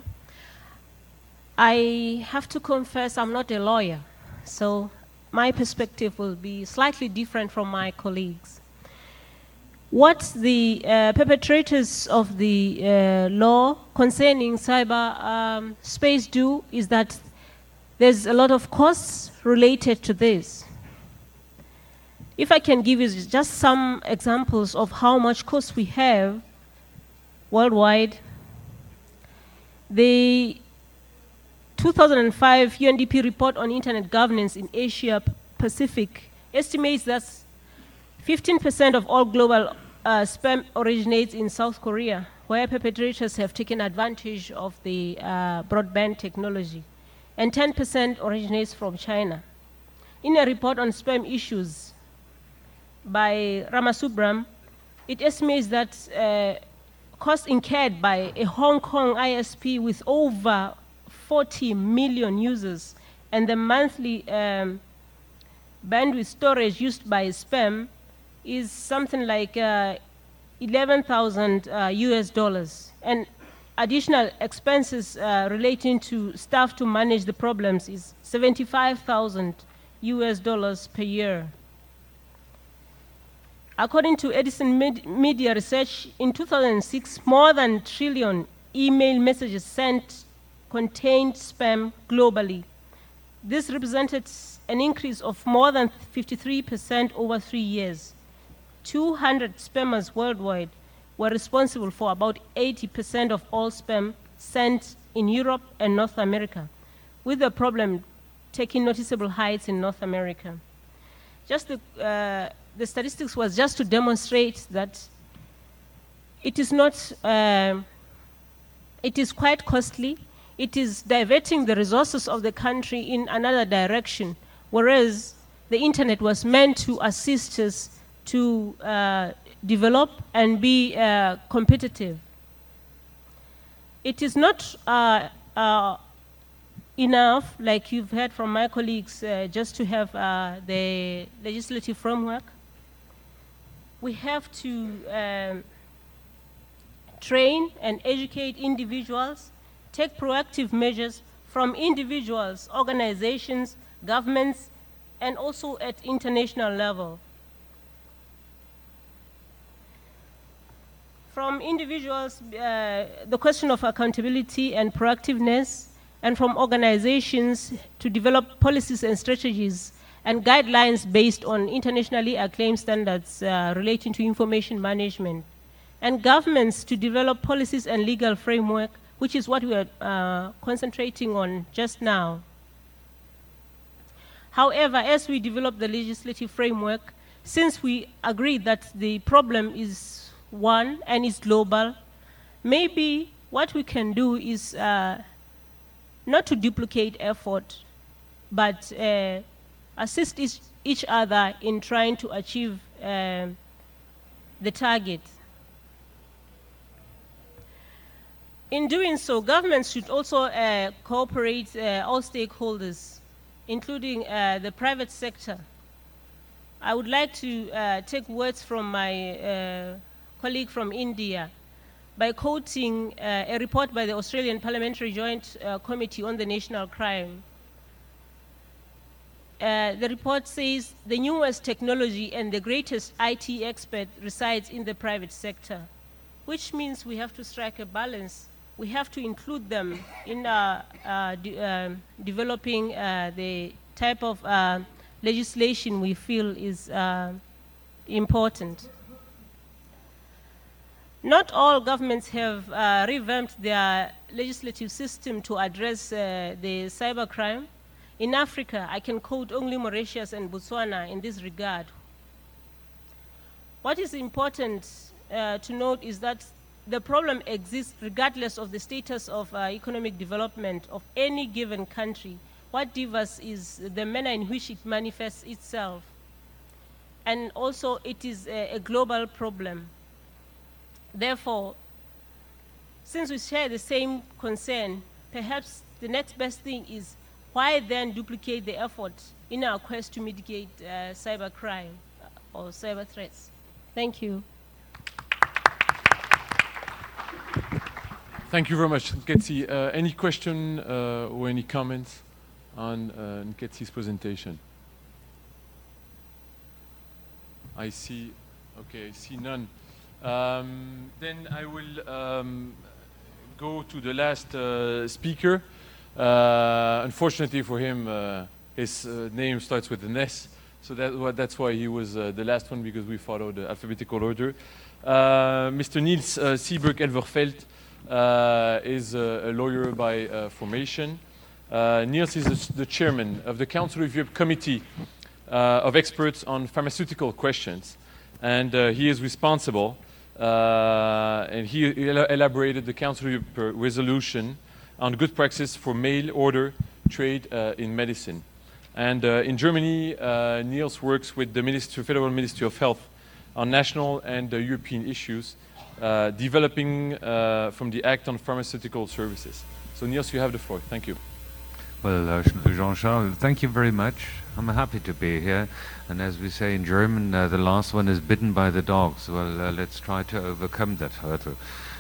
I have to confess I'm not a lawyer, so my perspective will be slightly different from my colleagues. What the perpetrators of the law concerning cyber space do is that there's a lot of costs related to this. If I can give you just some examples of how much cost we have worldwide, the 2005 UNDP report on internet governance in Asia Pacific estimates that 15% of all global spam originates in South Korea, where perpetrators have taken advantage of the broadband technology, and 10% originates from China. In a report on spam issues by Ramasubram, it estimates that costs incurred by a Hong Kong ISP with over 40 million users and the monthly bandwidth storage used by spam is something like 11,000 US dollars. And additional expenses relating to staff to manage the problems is 75,000 US dollars per year. According to Edison Media Research, in 2006, more than 1 trillion email messages sent contained spam globally. This represented an increase of more than 53% over 3 years. 200 spammers worldwide were responsible for about 80% of all spam sent in Europe and North America, with the problem taking noticeable heights in North America. Just the statistics was just to demonstrate that it is not, it is quite costly. It is diverting the resources of the country in another direction, whereas the internet was meant to assist us to develop and be competitive. It is not enough, like you've heard from my colleagues, just to have the legislative framework. We have to train and educate individuals, take proactive measures from individuals, organizations, governments, and also at international level. From individuals, the question of accountability and proactiveness, and from organizations to develop policies and strategies and guidelines based on internationally acclaimed standards relating to information management, and governments to develop policies and legal framework, which is what we are concentrating on just now. However, as we develop the legislative framework, since we agree that the problem is one and is global, maybe what we can do is not to duplicate effort, but assist each other in trying to achieve the target. In doing so, governments should also cooperate all stakeholders, including the private sector. I would like to take words from my colleague from India by quoting a report by the Australian Parliamentary Joint Committee on the National Crime. The report says the newest technology and the greatest IT expert resides in the private sector, which means we have to strike a balance. We have to include them in developing the type of legislation we feel is important. Not all governments have revamped their legislative system to address the cybercrime. In Africa, I can quote only Mauritius and Botswana in this regard. What is important to note is that the problem exists regardless of the status of economic development of any given country. What differs is the manner in which it manifests itself. And also, it is a global problem. Therefore, since we share the same concern, perhaps the next best thing is why then duplicate the effort in our quest to mitigate cybercrime or cyber threats? Thank you. Thank you very much, Nketsi. Any question or any comments on Nketsi's presentation? I see none. Then I will go to the last speaker. Unfortunately for him, his name starts with an S, so that's why he was the last one, because we followed the alphabetical order. Mr. Niels Sieberg-Elverfeldt is a lawyer by formation. Niels is the chairman of the Council of Europe Committee of Experts on Pharmaceutical Questions, and he is responsible and he elaborated the Council resolution on good practice for mail order trade in medicine. And in Germany, Niels works with the Federal Ministry of Health on national and European issues, developing from the Act on Pharmaceutical Services. So Niels, you have the floor. Thank you. Well, Jean-Charles, thank you very much. I'm happy to be here. And as we say in German, the last one is bitten by the dogs. Well, let's try to overcome that hurdle.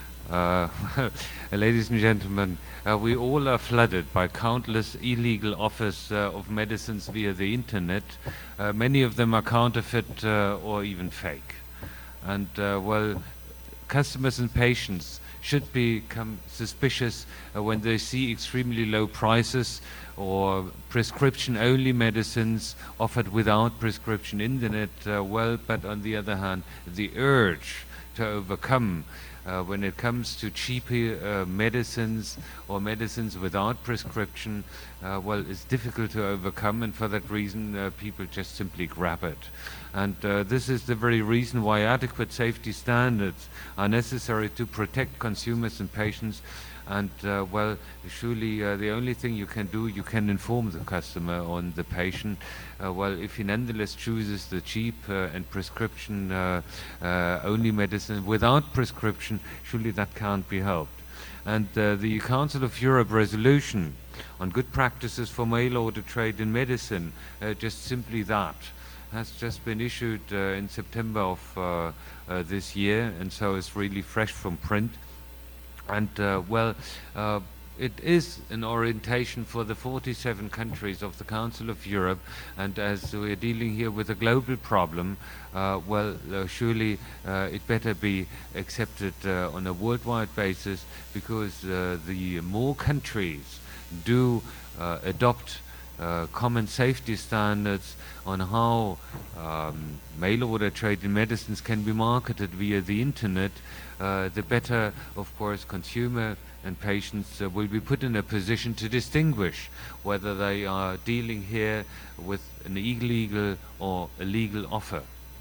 Ladies and gentlemen, we all are flooded by countless illegal offers of medicines via the internet. Many of them are counterfeit or even fake. And, well, customers and patients should become suspicious when they see extremely low prices or prescription-only medicines offered without prescription internet. Well, but on the other hand, the urge to overcome when it comes to cheaper medicines or medicines without prescription, well, it's difficult to overcome, and for that reason people just simply grab it. And this is the very reason why adequate safety standards are necessary to protect consumers and patients. And well, surely the only thing you can do, you can inform the customer or the patient. Well, if he nonetheless chooses the cheap and prescription only medicine without prescription, surely that can't be helped. And the Council of Europe resolution on good practices for mail order trade in medicine, just simply that, has just been issued in September of this year, and so it's really fresh from print. And well, it is an orientation for the 47 countries of the Council of Europe, and as we're dealing here with a global problem, well, surely it better be accepted on a worldwide basis, because the more countries do adopt common safety standards on how mail order trade in medicines can be marketed via the internet, the better, of course, consumer and patients will be put in a position to distinguish whether they are dealing here with an illegal or a legal offer.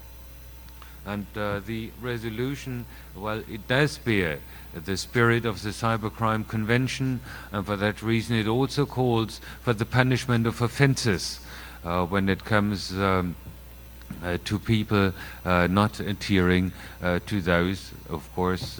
And the resolution, well, it does bear the spirit of the Cybercrime Convention, and for that reason it also calls for the punishment of offences when it comes to people not adhering to those, of course,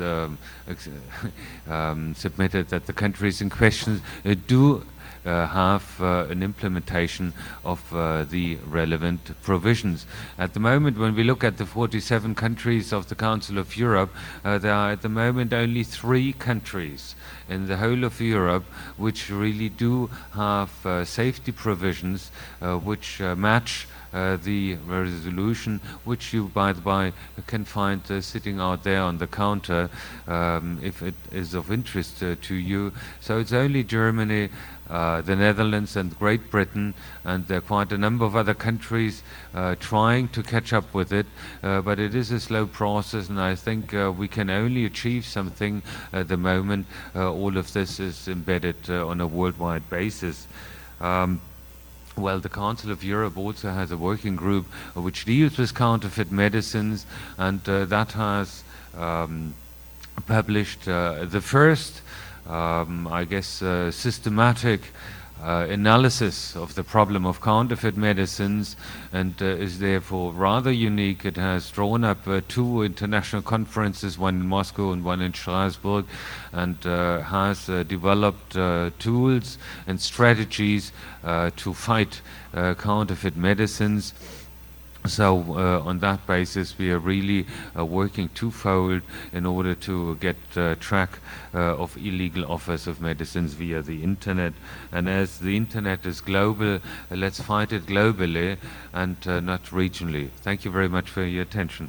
submitted that the countries in question do have an implementation of the relevant provisions. At the moment, when we look at the 47 countries of the Council of Europe, there are at the moment only 3 countries in the whole of Europe which really do have safety provisions which match the resolution, which you, by the by, can find sitting out there on the counter if it is of interest to you. So it's only Germany, the Netherlands and Great Britain, and there are quite a number of other countries trying to catch up with it, but it is a slow process, and I think we can only achieve something at the moment all of this is embedded on a worldwide basis. Well, the Council of Europe also has a working group which deals with counterfeit medicines, and that has published the first, I guess, systematic analysis of the problem of counterfeit medicines, and is therefore rather unique. It has drawn up 2 international conferences, one in Moscow and one in Strasbourg, and has developed tools and strategies to fight counterfeit medicines. So on that basis, we are really working twofold in order to get track of illegal offers of medicines via the internet. And as the internet is global, let's fight it globally and not regionally. Thank you very much for your attention.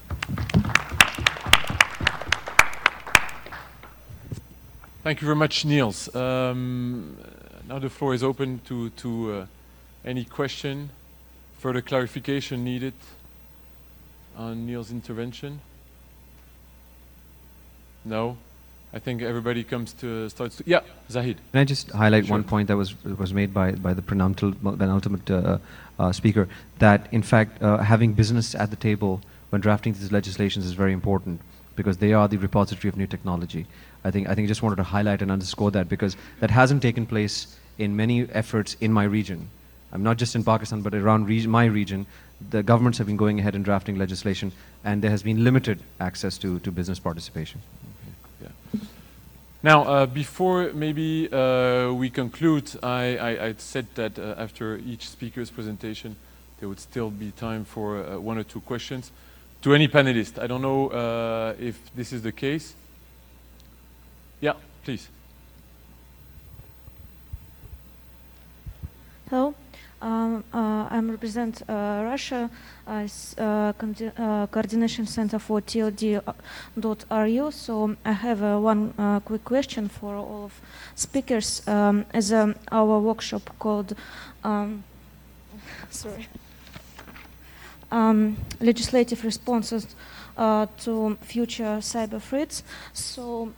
Thank you very much, Niels. Now the floor is open to any question. Further clarification needed on Niels' intervention? No? I think everybody starts to... Yeah, Zahid. Can I just highlight Sure. one point that was made by the penultimate speaker, that in fact having business at the table when drafting these legislations is very important. because they are the repository of new technology. I think I just wanted to highlight and underscore that, because that hasn't taken place in many efforts in my region. I'm not just in Pakistan, but around my region. The governments have been going ahead and drafting legislation, and there has been limited access to business participation. Yeah. Now, before maybe we conclude, I said that after each speaker's presentation, there would still be time for one or two questions to any panelist. I don't know if this is the case. Yeah, please. Hello. I represent Russia as Coordination Center for TLD.ru. So I have one quick question for all of speakers. As our workshop called legislative responses to future cyber threats. So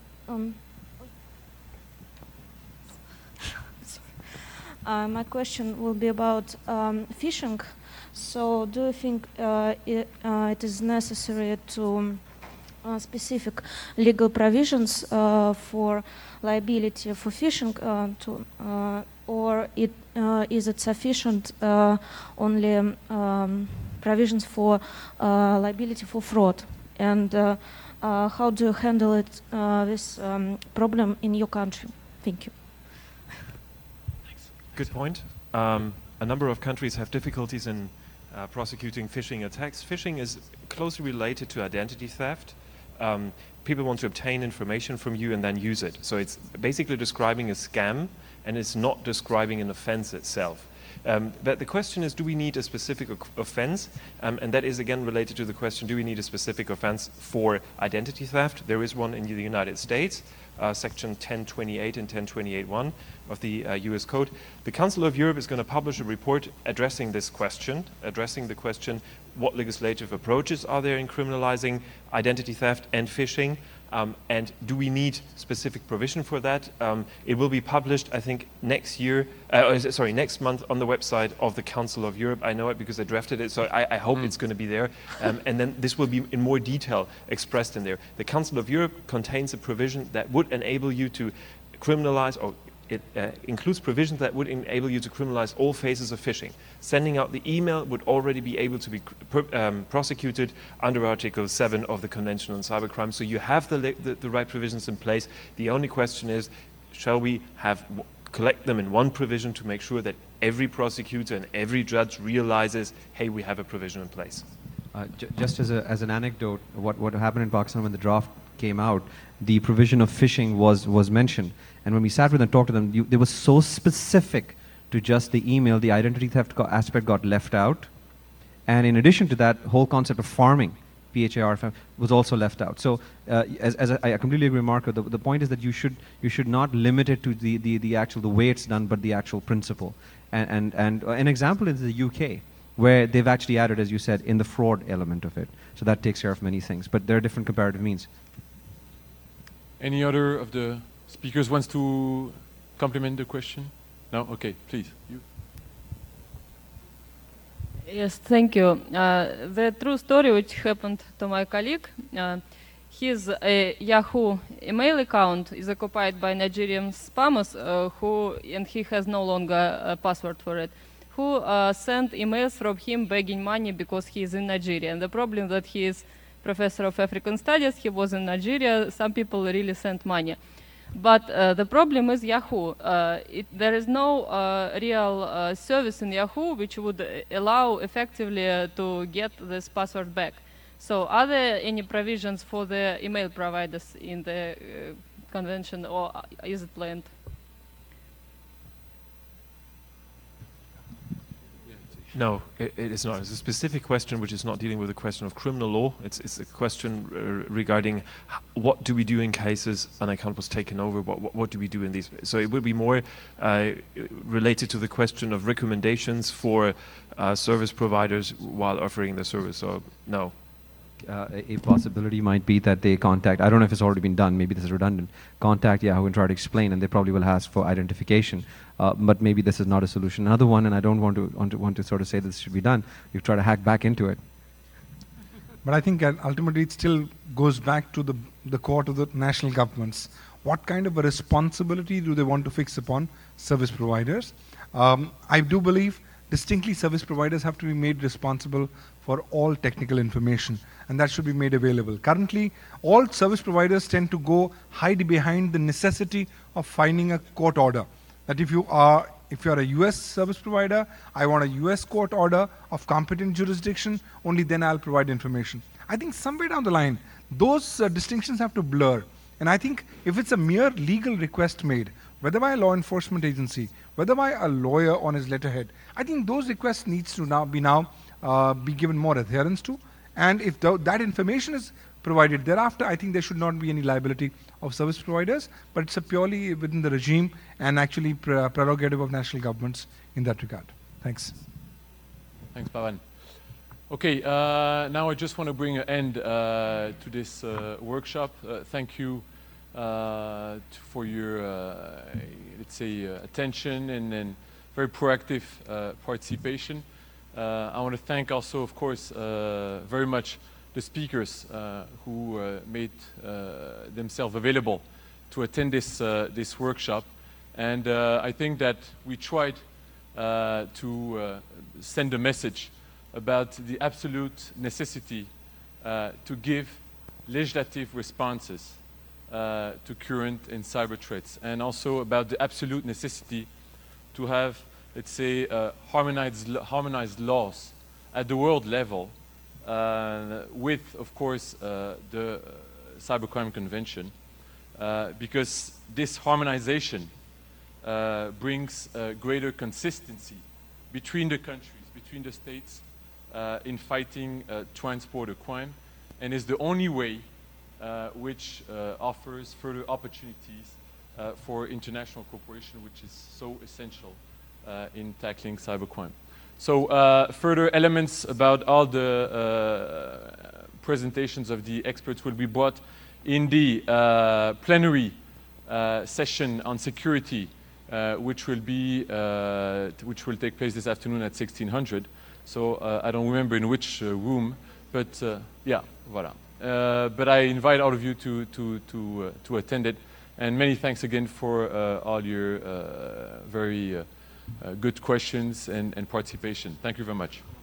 my question will be about phishing. So do you think it is necessary to specific legal provisions for liability for phishing, or is it sufficient only provisions for liability for fraud? And how do you handle it, this problem in your country? Thank you. Good point. A number of countries have difficulties in prosecuting phishing attacks. Phishing is closely related to identity theft. People want to obtain information from you and then use it. So it's basically describing a scam, and it's not describing an offense itself. But the question is, do we need a specific offense? And that is again related to the question, do we need a specific offense for identity theft? There is one in the United States, section 1028 and 1028.1 of the US Code. The Council of Europe is going to publish a report addressing this question, addressing the question, what legislative approaches are there in criminalizing identity theft and phishing? And do we need specific provision for that? It will be published, I think, next month on the website of the Council of Europe. I know it because I drafted it, so I hope it's going to be there. And then this will be in more detail expressed in there. The Council of Europe contains a provision that would enable you to criminalize, or it includes provisions that would enable you to criminalize all phases of phishing. Sending out the email would already be able to be prosecuted under Article 7 of the Convention on Cybercrime. So you have the right provisions in place. The only question is, shall we collect them in one provision to make sure that every prosecutor and every judge realizes, hey, we have a provision in place? Just as an anecdote, what happened in Pakistan when the draft came out, the provision of phishing was mentioned. And when we sat with them and talked to them, they were so specific to just the email, the identity theft aspect got left out. And in addition to that, whole concept of farming, PHAR, was also left out. So I completely agree with Marco. The point is that you should not limit it to the way it's done, but the actual principle. And an example is the UK, where they've actually added, as you said, in the fraud element of it. So that takes care of many things. But there are different comparative means. Any other of the speakers wants to complement the question? No? Okay, please. You. Yes, thank you. The true story which happened to my colleague, his Yahoo email account is occupied by Nigerian spammers and he has no longer a password for it, who sent emails from him begging money because he is in Nigeria. And the problem that he is professor of African studies, he was in Nigeria, some people really sent money. But the problem is Yahoo. There is no real service in Yahoo which would allow effectively to get this password back. So are there any provisions for the email providers in the convention, or is it planned? No, it is not. It's a specific question which is not dealing with the question of criminal law. It's a question regarding what do we do in cases an account was taken over, what do we do in these. So it will be more related to the question of recommendations for service providers while offering the service. So no. A possibility might be that they contact, I don't know if it's already been done, maybe this is redundant, contact Yahoo and try to explain, and they probably will ask for identification, but maybe this is not a solution. Another one, and I don't want to sort of say this should be done, you try to hack back into it. But I think ultimately it still goes back to the court of the national governments. What kind of a responsibility do they want to fix upon service providers? I do believe distinctly service providers have to be made responsible for all technical information, and that should be made available. Currently, all service providers tend to hide behind the necessity of finding a court order. That if you're a US service provider, I want a US court order of competent jurisdiction, only then I'll provide information. I think somewhere down the line, those distinctions have to blur. And I think if it's a mere legal request made, whether by a law enforcement agency, whether by a lawyer on his letterhead, I think those requests needs to now be given more adherence to. And if that information is provided thereafter, I think there should not be any liability of service providers, but it's a purely within the regime and actually prerogative of national governments in that regard. Thanks. Thanks, Pavan. Okay, now I just want to bring an end to this workshop. Thank you for your, let's say, attention and very proactive participation. I want to thank also, of course, very much the speakers who made themselves available to attend this workshop. And I think that we tried to send a message about the absolute necessity to give legislative responses to current and cyber threats, and also about the absolute necessity to have, let's say, harmonized laws at the world level with, of course, the Cybercrime Convention, because this harmonization brings greater consistency between the countries, between the states, in fighting transporter crime, and is the only way which offers further opportunities for international cooperation, which is so essential in tackling cybercrime. So further elements about all the presentations of the experts will be brought in the plenary session on security, which will take place this afternoon at 1600. So I don't remember in which room, but yeah, voilà. But I invite all of you to attend it, and many thanks again for all your very good questions and participation. Thank you very much.